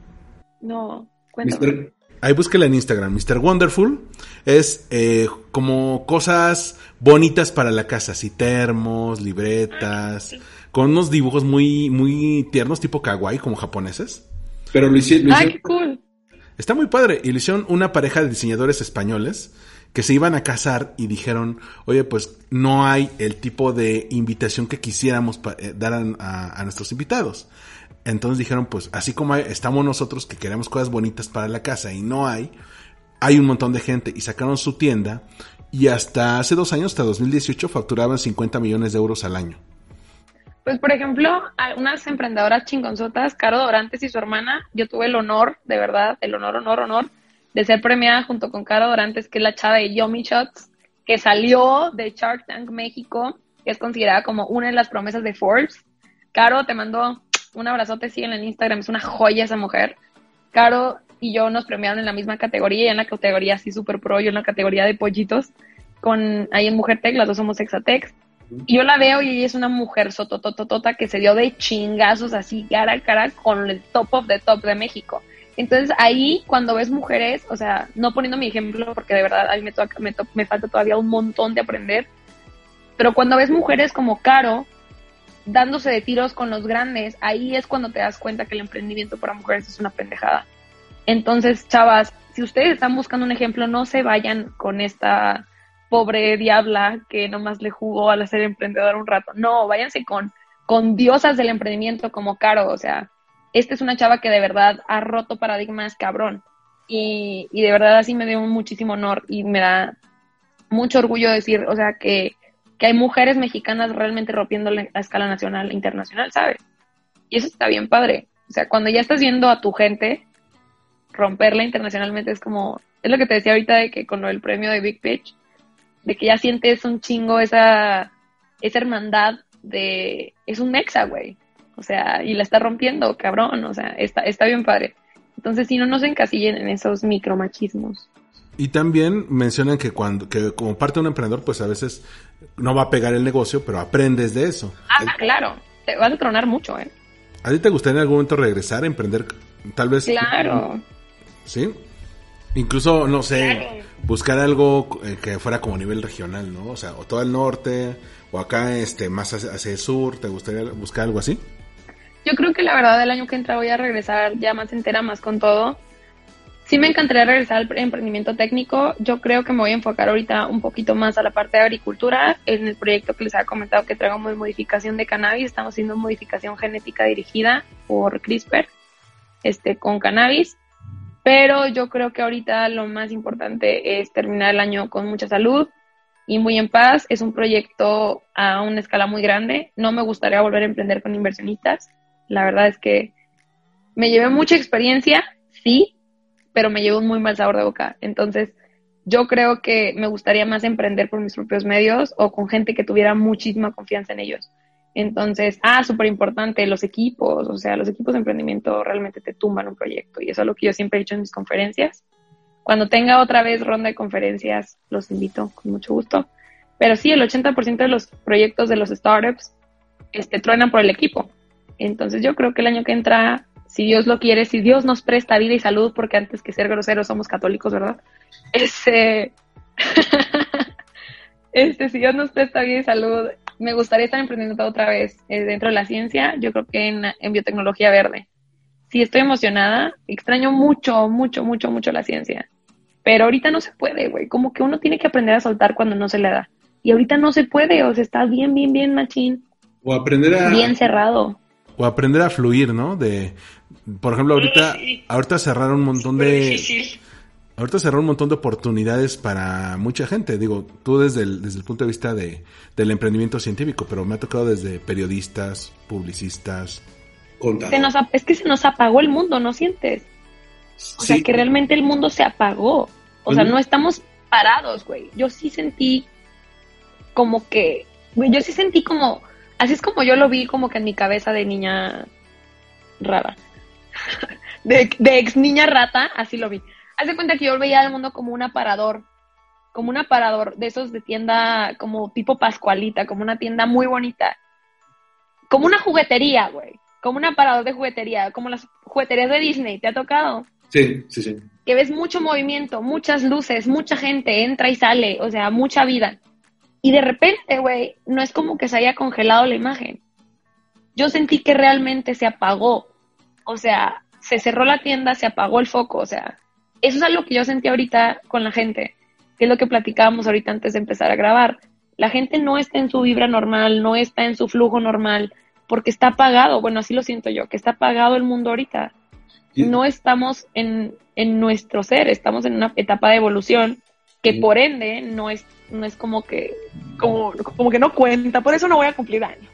No, cuéntame. Ahí búsquela en Instagram. Mr. Wonderful es como cosas bonitas para la casa, así termos, libretas, con unos dibujos muy, muy tiernos, tipo kawaii, como japoneses. Pero lo hicieron. ¡Ay, qué cool! Está muy padre. Y lo hicieron una pareja de diseñadores españoles que se iban a casar y dijeron, oye, pues no hay el tipo de invitación que quisiéramos dar a nuestros invitados. Entonces dijeron, pues así como estamos nosotros que queremos cosas bonitas para la casa y no hay un montón de gente, y sacaron su tienda y hasta hace 2 años, hasta 2018, facturaban 50 millones de euros al año. Pues, por ejemplo, unas emprendedoras chingonzotas, Caro Dorantes y su hermana, yo tuve el honor, de verdad, el honor, de ser premiada junto con Caro Dorantes, que es la chava de Yummy Shots, que salió de Shark Tank México, que es considerada como una de las promesas de Forbes. Caro, te mando un abrazote, síguenla en Instagram, es una joya esa mujer. Caro y yo nos premiaron en la misma categoría, ella en la categoría así super pro, yo en la categoría de pollitos, ahí en Mujer Tech, las dos somos Exatex. Y yo la veo y ella es una mujer sototototota que se dio de chingazos así cara a cara con el top of the top de México. Entonces ahí cuando ves mujeres, o sea, no poniendo mi ejemplo porque de verdad a mí me falta todavía un montón de aprender, pero cuando ves mujeres como Caro dándose de tiros con los grandes, ahí es cuando te das cuenta que el emprendimiento para mujeres es una pendejada. Entonces, chavas, si ustedes están buscando un ejemplo, no se vayan con esta pobre diabla que nomás le jugó al ser emprendedora un rato. No, váyanse con diosas del emprendimiento como Caro, o sea, esta es una chava que de verdad ha roto paradigmas cabrón. Y de verdad así me dio muchísimo honor y me da mucho orgullo decir, o sea, que que hay mujeres mexicanas realmente rompiendo la escala nacional e internacional, ¿sabes? Y eso está bien padre. O sea, cuando ya estás viendo a tu gente romperla internacionalmente, es como, es lo que te decía ahorita de que con lo del premio de Big Pitch, de que ya sientes un chingo esa hermandad de, es un mexa, güey. O sea, y la está rompiendo, cabrón. O sea, está bien padre. Entonces, si no se encasillen en esos micromachismos. Y también mencionan que como parte de un emprendedor, pues a veces no va a pegar el negocio, pero aprendes de eso. Claro. Te vas a tronar mucho, ¿eh? ¿A ti te gustaría en algún momento regresar a emprender? Tal vez. Claro. ¿Sí? Incluso, no sé, Claro. buscar algo que fuera como a nivel regional, ¿no? O sea, o todo el norte, o acá más hacia el sur. ¿Te gustaría buscar algo así? Yo creo que la verdad el año que entra voy a regresar ya más entera, más con todo. Sí me encantaría regresar al emprendimiento técnico. Yo creo que me voy a enfocar ahorita un poquito más a la parte de agricultura. En el proyecto que les había comentado que traigo modificación de cannabis, estamos haciendo modificación genética dirigida por CRISPR con cannabis. Pero yo creo que ahorita lo más importante es terminar el año con mucha salud y muy en paz. Es un proyecto a una escala muy grande. No me gustaría volver a emprender con inversionistas. La verdad es que me llevé mucha experiencia, sí, pero me llevé un muy mal sabor de boca. Entonces, yo creo que me gustaría más emprender por mis propios medios o con gente que tuviera muchísima confianza en ellos. Entonces, súper importante, los equipos. O sea, los equipos de emprendimiento realmente te tumban un proyecto. Y eso es lo que yo siempre he dicho en mis conferencias. Cuando tenga otra vez ronda de conferencias, los invito con mucho gusto. Pero sí, el 80% de los proyectos de los startups truenan por el equipo. Entonces, yo creo que el año que entra, si Dios lo quiere, si Dios nos presta vida y salud, porque antes que ser groseros somos católicos, ¿verdad? Si Dios nos presta vida y salud, me gustaría estar emprendiendo otra vez dentro de la ciencia. Yo creo que en biotecnología verde. Sí, estoy emocionada. Extraño mucho, mucho, mucho, mucho la ciencia. Pero ahorita no se puede, güey. Como que uno tiene que aprender a soltar cuando no se le da. Y ahorita no se puede. O sea, está bien, bien, bien machín. O aprender a... Bien cerrado. O aprender a fluir, ¿no? Por ejemplo, ahorita cerraron un montón de... Ahorita cerraron un montón de oportunidades para mucha gente. Digo, tú desde el punto de vista del emprendimiento científico, pero me ha tocado desde periodistas, publicistas, contadores. Es que se nos apagó el mundo, ¿no sientes? O sea, que realmente el mundo se apagó. O sea, no estamos parados, güey. Yo sí sentí como... Así es como yo lo vi como que en mi cabeza de niña rara. de ex niña rata, así lo vi. Haz de cuenta que yo veía al mundo como un aparador de esos de tienda como tipo Pascualita, como una tienda muy bonita. Como una juguetería, güey. Como un aparador de juguetería, como las jugueterías de Disney. ¿Te ha tocado? Sí. Que ves mucho movimiento, muchas luces, mucha gente entra y sale, o sea, mucha vida. Y de repente, güey, no es como que se haya congelado la imagen. Yo sentí que realmente se apagó. O sea, se cerró la tienda, se apagó el foco. O sea, eso es algo que yo sentí ahorita con la gente, que es lo que platicábamos ahorita antes de empezar a grabar. La gente no está en su vibra normal, no está en su flujo normal, porque está apagado. Bueno, así lo siento yo, que está apagado el mundo ahorita. No estamos en nuestro ser, estamos en una etapa de evolución que por ende no es como que no cuenta, por eso no voy a cumplir años.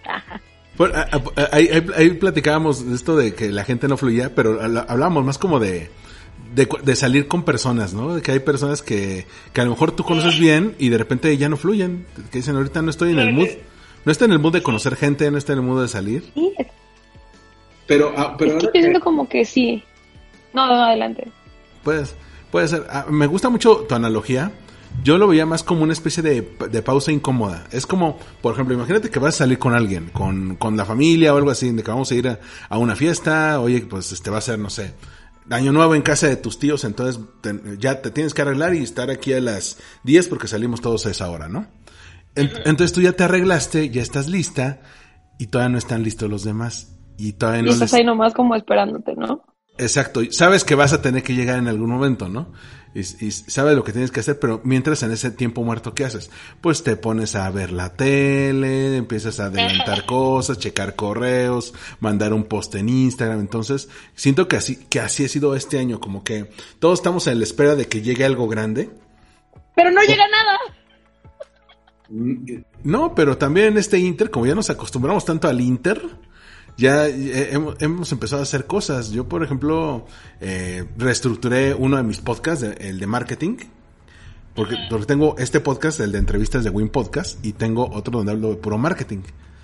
Ahí platicábamos de esto de que la gente no fluía, pero hablábamos más como de salir con personas, ¿no? De que hay personas que a lo mejor tú conoces bien y de repente ya no fluyen, que dicen ahorita no estoy en el mood, no estoy en el mood de conocer gente, no estoy en el mood de salir. Sí. Pero es que yo siento como que sí. No, adelante. Puede ser. Me gusta mucho tu analogía. Yo lo veía más como una especie de pausa incómoda. Es como, por ejemplo, imagínate que vas a salir con alguien, con la familia o algo así, de que vamos a ir a una fiesta. Oye, pues va a ser, no sé, Año Nuevo en casa de tus tíos, entonces ya te tienes que arreglar y estar aquí a las 10 porque salimos todos a esa hora, ¿no? Entonces tú ya te arreglaste, ya estás lista y todavía no están listos los demás. Y todavía no estás ahí nomás como esperándote, ¿no? Exacto, sabes que vas a tener que llegar en algún momento, ¿no? Y sabes lo que tienes que hacer, pero mientras en ese tiempo muerto, ¿qué haces? Pues te pones a ver la tele, empiezas a adelantar cosas, checar correos, mandar un post en Instagram. Entonces, siento que así ha sido este año, como que todos estamos en la espera de que llegue algo grande. Pero no llega nada. No, pero también este Inter, como ya nos acostumbramos tanto al Inter, ya hemos empezado a hacer cosas. Yo, por ejemplo, reestructuré uno de mis podcasts, el de marketing, porque tengo este podcast, el de entrevistas de Win Podcast, y tengo otro donde hablo de puro marketing.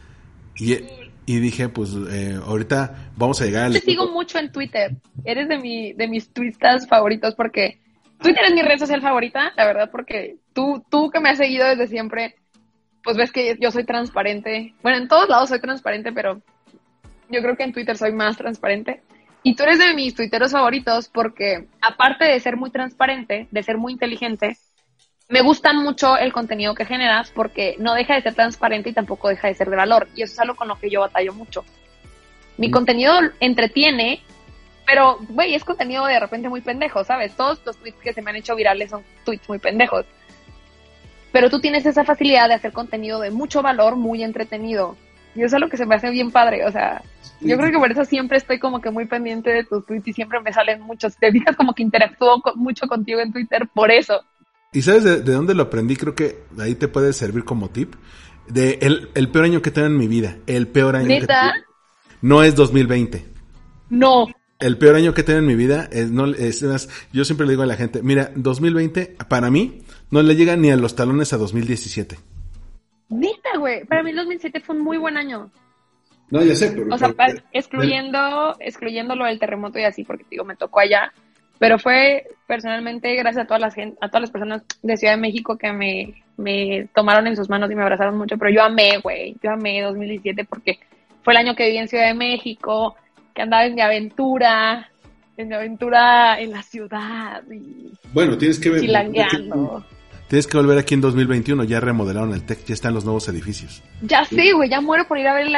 Y dije, pues, ahorita vamos a llegar al... Te sigo mucho en Twitter. Eres de mis tuistas favoritos porque Twitter es mi red social favorita, la verdad, porque tú que me has seguido desde siempre, pues ves que yo soy transparente. Bueno, en todos lados soy transparente, pero yo creo que en Twitter soy más transparente. Y tú eres de mis tuiteros favoritos porque, aparte de ser muy transparente, de ser muy inteligente, me gusta mucho el contenido que generas porque no deja de ser transparente y tampoco deja de ser de valor. Y eso es algo con lo que yo batallo mucho. Mi contenido entretiene, pero, güey, es contenido de repente muy pendejo, ¿sabes? Todos los tweets que se me han hecho virales son tweets muy pendejos. Pero tú tienes esa facilidad de hacer contenido de mucho valor, muy entretenido. Y eso es lo que se me hace bien padre, o sea, yo creo que por eso siempre estoy como que muy pendiente de tus tweets y siempre me salen muchos. Te fijas como que interactúo mucho contigo en Twitter por eso. ¿Y sabes de dónde lo aprendí? Creo que ahí te puede servir como tip. De el peor año que tengo en mi vida. El peor año que tengo. No es 2020. No. El peor año que tengo en mi vida es yo siempre le digo a la gente, mira, 2020 para mí no le llega ni a los talones a 2017. Neta, güey. Para mí el 2007 fue un muy buen año. No, ya sé, pero... O sea, excluyendo lo del terremoto y así, porque digo, me tocó allá. Pero fue personalmente gracias a todas las personas de Ciudad de México que me tomaron en sus manos y me abrazaron mucho. Pero yo amé 2017 porque fue el año que viví en Ciudad de México, que andaba en mi aventura en la ciudad y bueno, tienes que ver, chilangueando. Tienes que volver aquí en 2021, ya remodelaron el TEC, ya están los nuevos edificios. Ya sé, güey, ya muero por ir a ver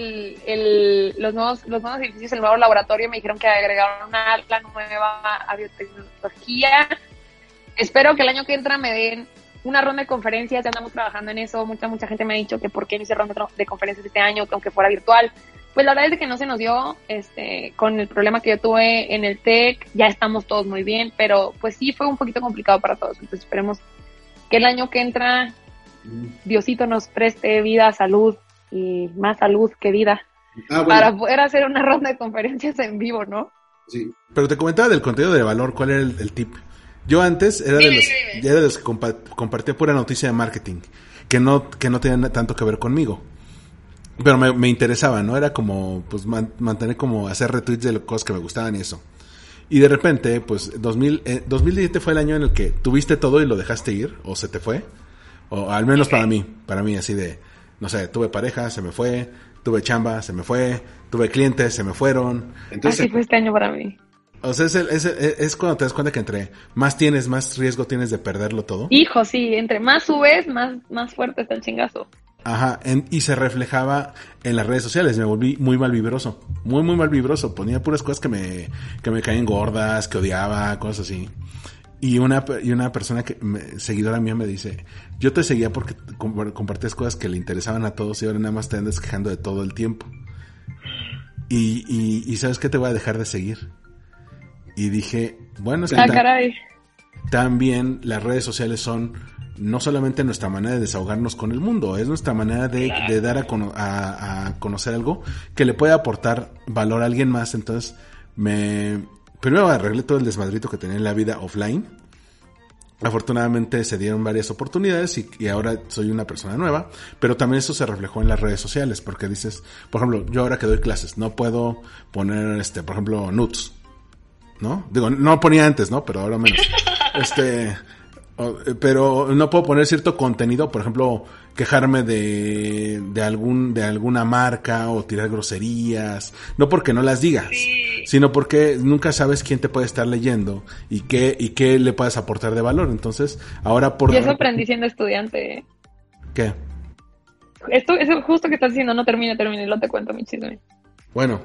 los nuevos edificios, el nuevo laboratorio. Me dijeron que agregaron la nueva a biotecnología. Espero que el año que entra me den una ronda de conferencias, ya andamos trabajando en eso. Mucha gente me ha dicho que por qué no hice ronda de conferencias este año, que aunque fuera virtual. Pues la verdad es que no se nos dio, con el problema que yo tuve en el TEC, ya estamos todos muy bien, pero pues sí fue un poquito complicado para todos, entonces esperemos que el año que entra Diosito nos preste vida, salud y más salud que vida para poder hacer una ronda de conferencias en vivo, ¿no? Sí. Pero te comentaba del contenido de valor, ¿cuál era el tip? Yo antes era de los que compartía pura noticia de marketing, que no tenía tanto que ver conmigo. Pero me interesaba, ¿no? Era como, pues, mantener como, hacer retweets de las cosas que me gustaban y eso. Y de repente, pues, 2017 fue el año en el que tuviste todo y lo dejaste ir, o se te fue. O al menos para mí, así de, no sé, tuve pareja, se me fue, tuve chamba, se me fue, tuve clientes, se me fueron. Entonces, así fue este año para mí. O sea, es cuando te das cuenta que entre más tienes, más riesgo tienes de perderlo todo. Hijo, sí, entre más subes, más fuerte está el chingazo. Ajá, y se reflejaba en las redes sociales. Me volví muy malvibroso, muy malvibroso. Ponía puras cosas que me caían gordas, que odiaba, cosas así. Y una persona seguidora mía me dice, yo te seguía porque compartías cosas que le interesaban a todos y ahora nada más te andas quejando de todo el tiempo. Y ¿sabes qué? Te voy a dejar de seguir. Y dije, bueno, es que caray. También las redes sociales son no solamente nuestra manera de desahogarnos con el mundo, es nuestra manera de dar a conocer algo que le puede aportar valor a alguien más. Entonces, primero arreglé todo el desmadrito que tenía en la vida offline. Afortunadamente se dieron varias oportunidades y ahora soy una persona nueva, pero también eso se reflejó en las redes sociales, porque dices, por ejemplo, yo ahora que doy clases, no puedo poner, por ejemplo, nudes, ¿no? Digo, no ponía antes, ¿no? Pero ahora menos. Pero no puedo poner cierto contenido, por ejemplo, quejarme de alguna marca o tirar groserías, no porque no las digas, sino porque nunca sabes quién te puede estar leyendo y qué le puedes aportar de valor. Entonces, ahora Y eso aprendí siendo estudiante. ¿Qué? Eso justo que estás diciendo, no termine, y lo te cuento mi chisme. Bueno,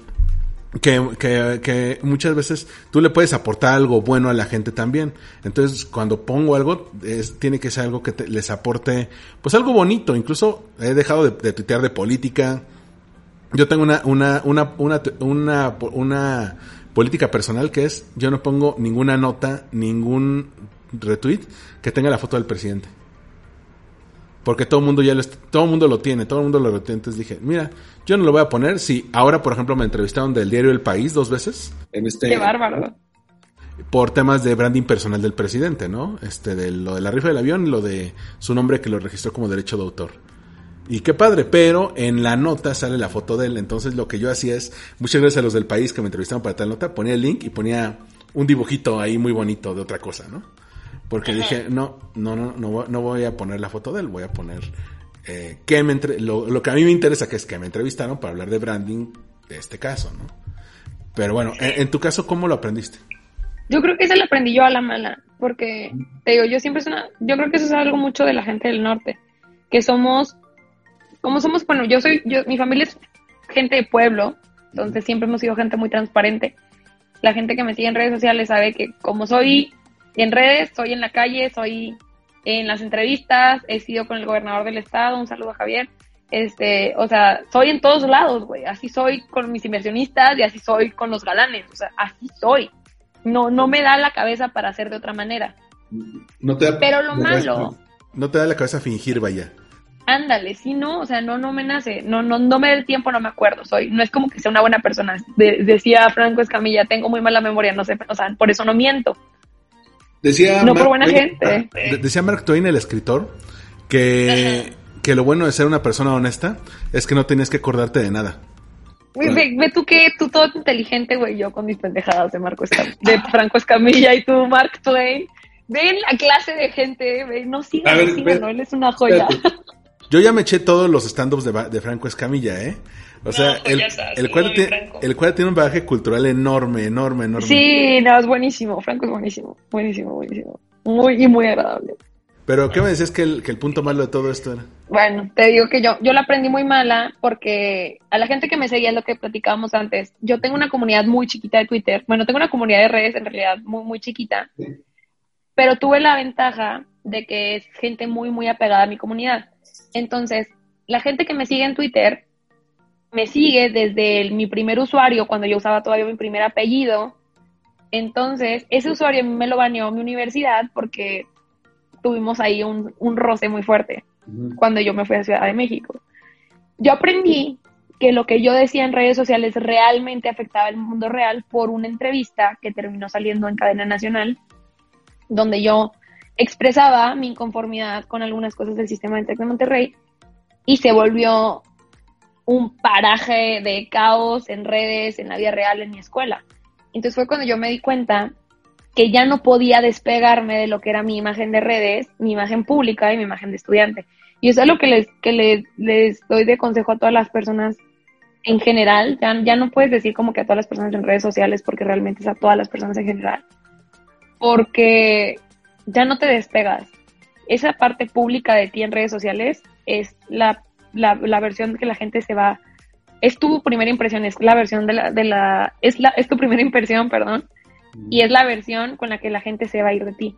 que muchas veces tú le puedes aportar algo bueno a la gente también. Entonces, cuando pongo algo, tiene que ser algo que les aporte, pues algo bonito. Incluso he dejado de tuitear de política. Yo tengo una política personal que es, yo no pongo ninguna nota, ningún retweet que tenga la foto del presidente. porque todo el mundo todo el mundo lo tiene, entonces dije, mira, yo no lo voy a poner. Si ahora, por ejemplo, me entrevistaron del diario El País 2 veces. Qué bárbaro. Por temas de branding personal del presidente, ¿no? De lo de la rifa del avión y lo de su nombre que lo registró como derecho de autor. Y qué padre, pero en la nota sale la foto de él. Entonces lo que yo hacía es, muchas gracias a los del País que me entrevistaron para tal nota, ponía el link y ponía un dibujito ahí muy bonito de otra cosa, ¿no? Porque dije, no voy a poner la foto de él, voy a poner lo que a mí me interesa, que es que me entrevistaron para hablar de branding de este caso, ¿no? Pero bueno, en tu caso, ¿cómo lo aprendiste? Yo creo que eso lo aprendí yo a la mala, porque te digo, yo creo que eso es algo mucho de la gente del norte, que bueno, mi familia es gente de pueblo, entonces siempre hemos sido gente muy transparente. La gente que me sigue en redes sociales sabe que como soy en redes, soy en la calle, soy en las entrevistas, he sido con el gobernador del estado, un saludo a Javier, o sea, soy en todos lados, güey, así soy con mis inversionistas y así soy con los galanes, o sea, así soy. No me da la cabeza para hacer de otra manera. Pero lo malo... No te da la cabeza fingir, vaya. Ándale, sí, no, o sea, no me nace, no me da el tiempo, no me acuerdo, no es como que sea una buena persona. Decía Franco Escamilla, tengo muy mala memoria, no sé, o sea, por eso no miento. No por buena gente. Decía Mark Twain, el escritor, que lo bueno de ser una persona honesta es que no tienes que acordarte de nada. Ve tú todo inteligente, güey, yo con mis pendejadas de Franco Escamilla y tú, Mark Twain. Ven la clase de gente, güey, no sigan, no, él es una joya. Yo ya me eché todos los stand-ups de Franco Escamilla, ¿eh? O sea, el cual tiene un bagaje cultural enorme. Sí, no, es buenísimo, Franco es buenísimo. Muy agradable. Pero, ¿qué me decías que el punto malo de todo esto era? Bueno, te digo que yo la aprendí muy mala porque a la gente que me seguía es lo que platicábamos antes. Yo tengo una comunidad muy chiquita de Twitter. Bueno, tengo una comunidad de redes en realidad muy, muy chiquita. Pero tuve la ventaja de que es gente muy, muy apegada a mi comunidad. Entonces, la gente que me sigue en Twitter me sigue desde mi primer usuario, cuando yo usaba todavía mi primer apellido. Entonces, ese usuario me lo baneó mi universidad porque tuvimos ahí un roce muy fuerte cuando yo me fui a Ciudad de México. Yo aprendí que lo que yo decía en redes sociales realmente afectaba el mundo real por una entrevista que terminó saliendo en cadena nacional, donde yo expresaba mi inconformidad con algunas cosas del sistema de TEC de Monterrey y se volvió un paraje de caos en redes, en la vida real, en mi escuela. Entonces fue cuando yo me di cuenta que ya no podía despegarme de lo que era mi imagen de redes, mi imagen pública y mi imagen de estudiante. Y eso es lo que les doy de consejo a todas las personas en general. Ya no puedes decir como que a todas las personas en redes sociales, porque realmente es a todas las personas en general. Porque ya no te despegas. Esa parte pública de ti en redes sociales es la versión que la gente se va... Es tu primera impresión, es la versión es tu primera impresión, perdón. Y es la versión con la que la gente se va a ir de ti.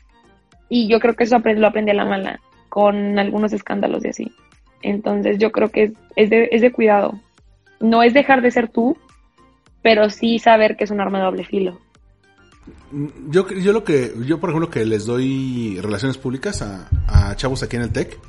Y yo creo que eso lo aprendí a la mala, con algunos escándalos y así. Entonces yo creo que es de cuidado. No es dejar de ser tú, pero sí saber que es un arma de doble filo. Yo por ejemplo, que les doy relaciones públicas a chavos aquí en el TEC.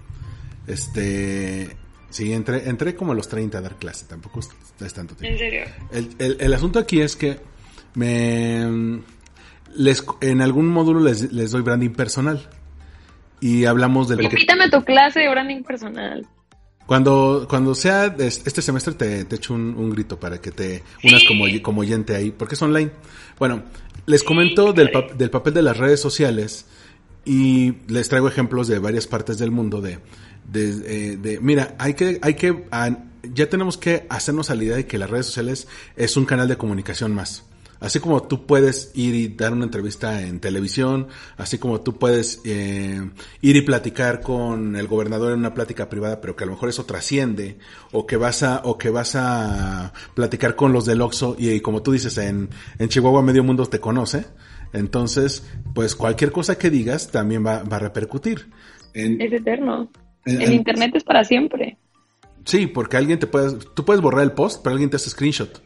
Sí, entré como a los 30 a dar clase, tampoco es tanto tiempo. ¿En serio? El asunto aquí es que en algún módulo les doy branding personal y hablamos del... Invítame a tu clase de branding personal. Cuando sea este semestre te echo un grito para que te unas como oyente ahí, porque es online. Bueno, les comento del papel de las redes sociales y les traigo ejemplos de varias partes del mundo mira, ya tenemos que hacernos a la idea de que las redes sociales es un canal de comunicación más. Así como tú puedes ir y dar una entrevista en televisión, así como tú puedes ir y platicar con el gobernador en una plática privada, pero que a lo mejor eso trasciende, o que vas a platicar con los del Oxxo y como tú dices, en Chihuahua medio mundo te conoce. Entonces, pues cualquier cosa que digas también va a repercutir. Es eterno. En internet es para siempre. Sí, porque tú puedes borrar el post, pero alguien te hace screenshot.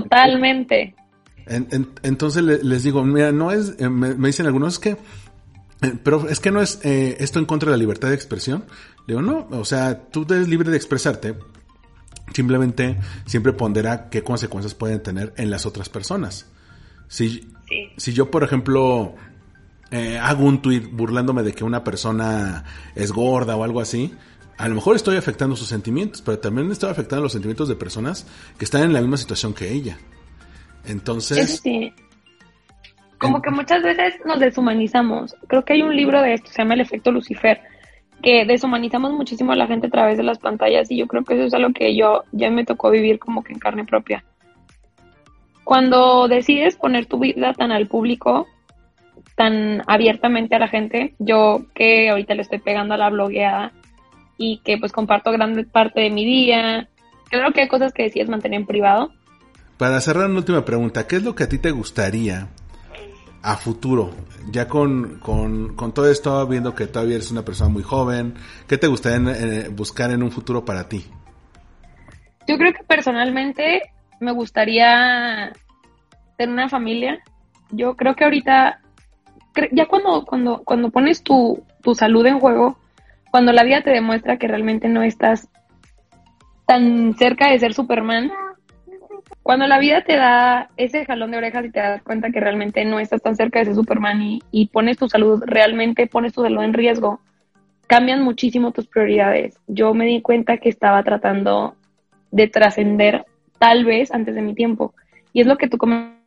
Totalmente. Entonces les digo, mira, no es, me dicen algunos que Pero es que no es esto en contra de la libertad de expresión. Le digo, no, o sea, tú eres libre de expresarte. Simplemente siempre pondera qué consecuencias pueden tener en las otras personas. Si yo, por ejemplo, hago un tweet burlándome de que una persona es gorda o algo así, a lo mejor estoy afectando sus sentimientos, pero también estoy afectando los sentimientos de personas que están en la misma situación que ella. Entonces... Eso sí. Como que muchas veces nos deshumanizamos. Creo que hay un libro de esto, se llama El efecto Lucifer, que deshumanizamos muchísimo a la gente a través de las pantallas, y yo creo que eso es algo que yo ya me tocó vivir como que en carne propia. Cuando decides poner tu vida tan al público, tan abiertamente a la gente, yo que ahorita le estoy pegando a la blogueada y que pues comparto gran parte de mi día, creo que hay cosas que decides mantener en privado. Para cerrar, una última pregunta, ¿qué es lo que a ti te gustaría a futuro? Ya con todo esto, viendo que todavía eres una persona muy joven, ¿qué te gustaría buscar en un futuro para ti? Yo creo que personalmente me gustaría tener una familia. Yo creo que ahorita, ya cuando pones tu salud en juego, cuando la vida te demuestra que realmente no estás tan cerca de ser Superman, cuando la vida te da ese jalón de orejas y te das cuenta que realmente no estás tan cerca de ser Superman y pones tu salud en riesgo, cambian muchísimo tus prioridades. Yo me di cuenta que estaba tratando de trascender tal vez antes de mi tiempo. Y es lo que tú comentabas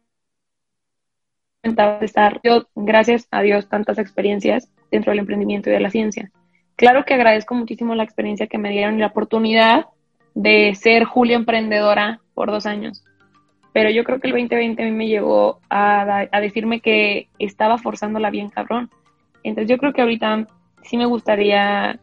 de estar. Yo, gracias a Dios, tantas experiencias dentro del emprendimiento y de la ciencia. Claro que agradezco muchísimo la experiencia que me dieron y la oportunidad de ser Julia emprendedora por 2 años. Pero yo creo que el 2020 a mí me llegó a decirme que estaba forzándola bien cabrón. Entonces yo creo que ahorita sí me gustaría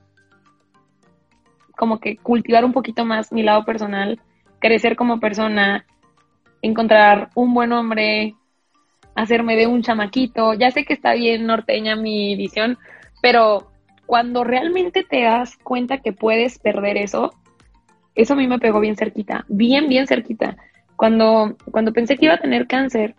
como que cultivar un poquito más mi lado personal, crecer como persona, encontrar un buen hombre, hacerme de un chamaquito. Ya sé que está bien norteña mi visión, pero cuando realmente te das cuenta que puedes perder eso a mí me pegó bien cerquita, bien cerquita. Cuando pensé que iba a tener cáncer,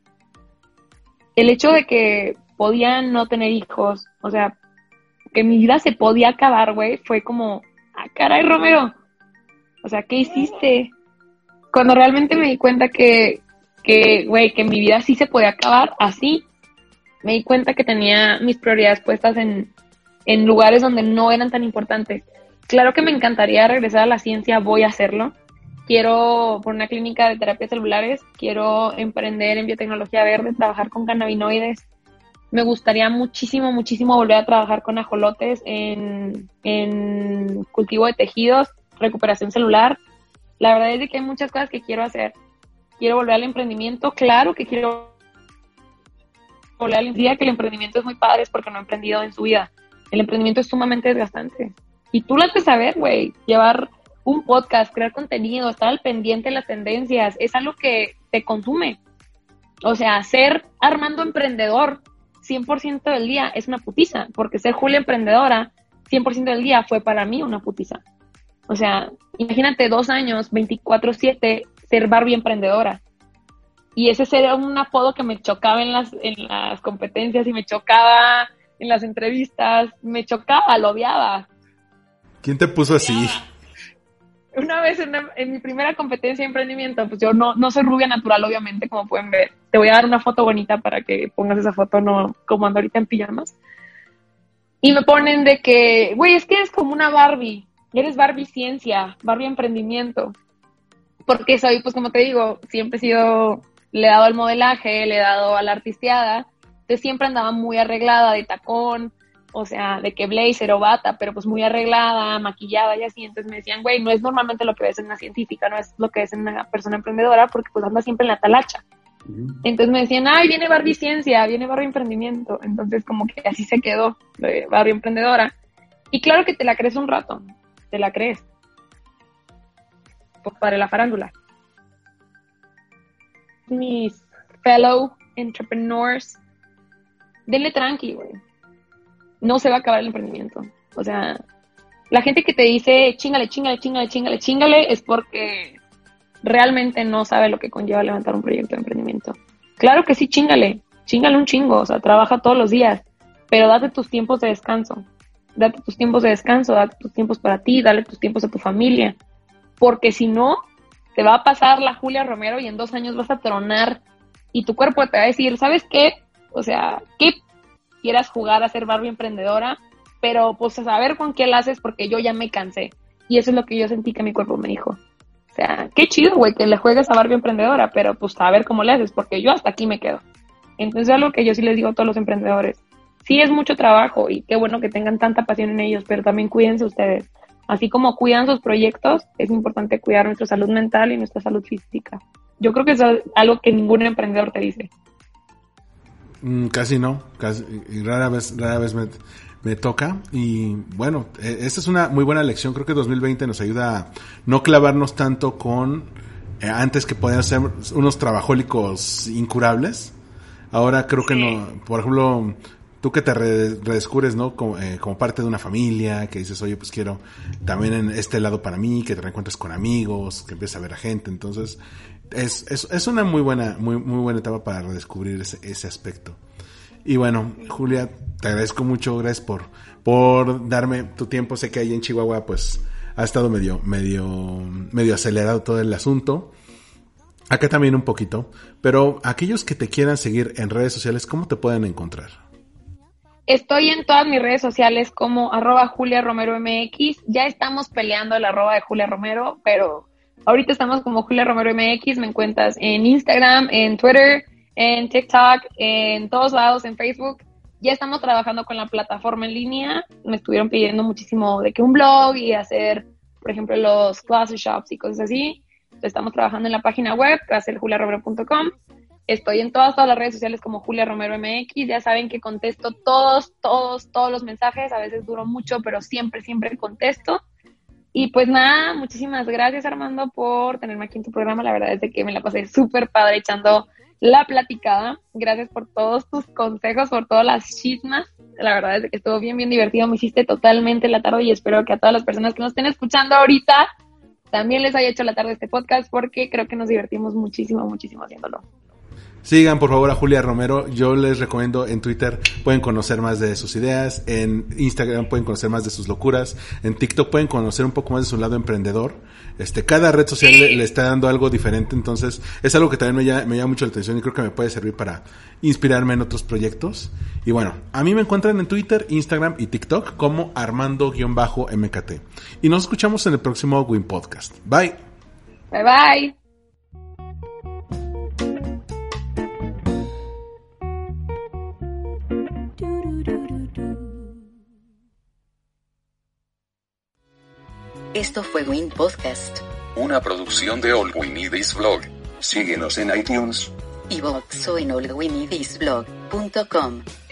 el hecho de que podía no tener hijos, o sea, que mi vida se podía acabar, güey, fue como, caray, Romero, o sea, ¿qué hiciste? Cuando realmente me di cuenta que mi vida sí se podía acabar así, me di cuenta que tenía mis prioridades puestas en lugares donde no eran tan importantes. Claro que me encantaría regresar a la ciencia, voy a hacerlo. Quiero poner una clínica de terapias celulares, quiero emprender en biotecnología verde, trabajar con cannabinoides. Me gustaría muchísimo volver a trabajar con ajolotes en cultivo de tejidos, recuperación celular. La verdad es que hay muchas cosas que quiero hacer. Quiero volver al emprendimiento, claro que quiero volver al día que el emprendimiento es muy padre, es porque no he emprendido en su vida. El emprendimiento es sumamente desgastante. Y tú lo has de saber, güey, llevar un podcast, crear contenido, estar al pendiente de las tendencias, es algo que te consume. O sea, ser Armando emprendedor 100% del día es una putiza, porque ser Julia emprendedora 100% del día fue para mí una putiza. O sea, imagínate 2 años, 24/7, ser Barbie emprendedora. Y ese era un apodo que me chocaba en las competencias y me chocaba en las entrevistas, me chocaba, lo odiaba. ¿Quién te puso así? Una vez en mi primera competencia de emprendimiento, pues yo no soy rubia natural, obviamente, como pueden ver. Te voy a dar una foto bonita para que pongas esa foto, no como ando ahorita en pijamas. Y me ponen de que, güey, es que eres como una Barbie. Eres Barbie ciencia, Barbie emprendimiento. Porque soy, pues como te digo, siempre he sido, le he dado al modelaje, le he dado a la artisteada. Entonces siempre andaba muy arreglada, de tacón, o sea, de que blazer o bata, pero pues muy arreglada, maquillada y así. Entonces me decían, güey, no es normalmente lo que ves en una científica, no es lo que ves en una persona emprendedora, porque pues anda siempre en la talacha. Entonces me decían, ay, viene Barbie ciencia, viene Barbie emprendimiento. Entonces como que así se quedó, de Barbie emprendedora. Y claro que te la crees un rato, te la crees. Pues para la farándula. Mis fellow entrepreneurs, denle tranqui, güey. No se va a acabar el emprendimiento. O sea, la gente que te dice chíngale es porque realmente no sabe lo que conlleva levantar un proyecto de emprendimiento. Claro que sí, chíngale un chingo, o sea, trabaja todos los días, pero date tus tiempos de descanso. Date tus tiempos de descanso, date tus tiempos para ti, dale tus tiempos a tu familia. Porque si no, te va a pasar la Julia Romero y en 2 años vas a tronar y tu cuerpo te va a decir, ¿sabes qué? O sea, ¿qué quieras jugar a ser Barbie emprendedora? Pero pues a saber con qué la haces porque yo ya me cansé. Y eso es lo que yo sentí que mi cuerpo me dijo. O sea, qué chido, güey, que le juegues a Barbie emprendedora, pero pues a ver cómo le haces porque yo hasta aquí me quedo. Entonces es algo que yo sí les digo a todos los emprendedores. Sí es mucho trabajo y qué bueno que tengan tanta pasión en ellos, pero también cuídense ustedes. Así como cuidan sus proyectos, es importante cuidar nuestra salud mental y nuestra salud física. Yo creo que eso es algo que ningún emprendedor te dice. Casi no, rara vez me toca. Y bueno, esta es una muy buena lección. Creo que 2020 nos ayuda a no clavarnos tanto con antes que podían ser unos trabajólicos incurables. Ahora creo que no, por ejemplo, tú que te redescubres, ¿no? Como parte de una familia, que dices, oye, pues quiero también en este lado para mí, que te reencuentres con amigos, que empieces a ver a gente. Entonces, es una muy buena etapa para redescubrir ese aspecto. Y bueno, Julia, te agradezco mucho, gracias por darme tu tiempo. Sé que ahí en Chihuahua, pues, ha estado medio acelerado todo el asunto. Acá también un poquito. Pero aquellos que te quieran seguir en redes sociales, ¿cómo te pueden encontrar? Estoy en todas mis redes sociales como @JuliaRomeroMX. Ya estamos peleando el @ de Julia Romero, pero ahorita estamos como Julia Romero MX. Me encuentras en Instagram, en Twitter, en TikTok, en todos lados, en Facebook. Ya estamos trabajando con la plataforma en línea. Me estuvieron pidiendo muchísimo de que un blog y hacer, por ejemplo, los class shops y cosas así. Estamos trabajando en la página web, que va a ser juliaromero.com. Estoy en todas las redes sociales como Julia Romero MX. Ya saben que contesto todos los mensajes. A veces duro mucho, pero siempre contesto. Y pues nada, muchísimas gracias, Armando, por tenerme aquí en tu programa. La verdad es de que me la pasé súper padre echando la platicada. Gracias por todos tus consejos, por todas las chismas. La verdad es de que estuvo bien divertido. Me hiciste totalmente la tarde y espero que a todas las personas que nos estén escuchando ahorita también les haya hecho la tarde este podcast porque creo que nos divertimos muchísimo haciéndolo. Sigan por favor a Julia Romero. Yo les recomiendo en Twitter pueden conocer más de sus ideas, en Instagram pueden conocer más de sus locuras, en TikTok pueden conocer un poco más de su lado emprendedor. Cada red social le está dando algo diferente, entonces es algo que también me llama mucho la atención y creo que me puede servir para inspirarme en otros proyectos. Y bueno, a mí me encuentran en Twitter, Instagram y TikTok como Armando-MKT. Y nos escuchamos en el próximo Win Podcast. Bye. Bye bye. Esto fue Win Podcast. Una producción de All We Need Is Blog. Síguenos en iTunes, iVoox o en allwinidisblog.com.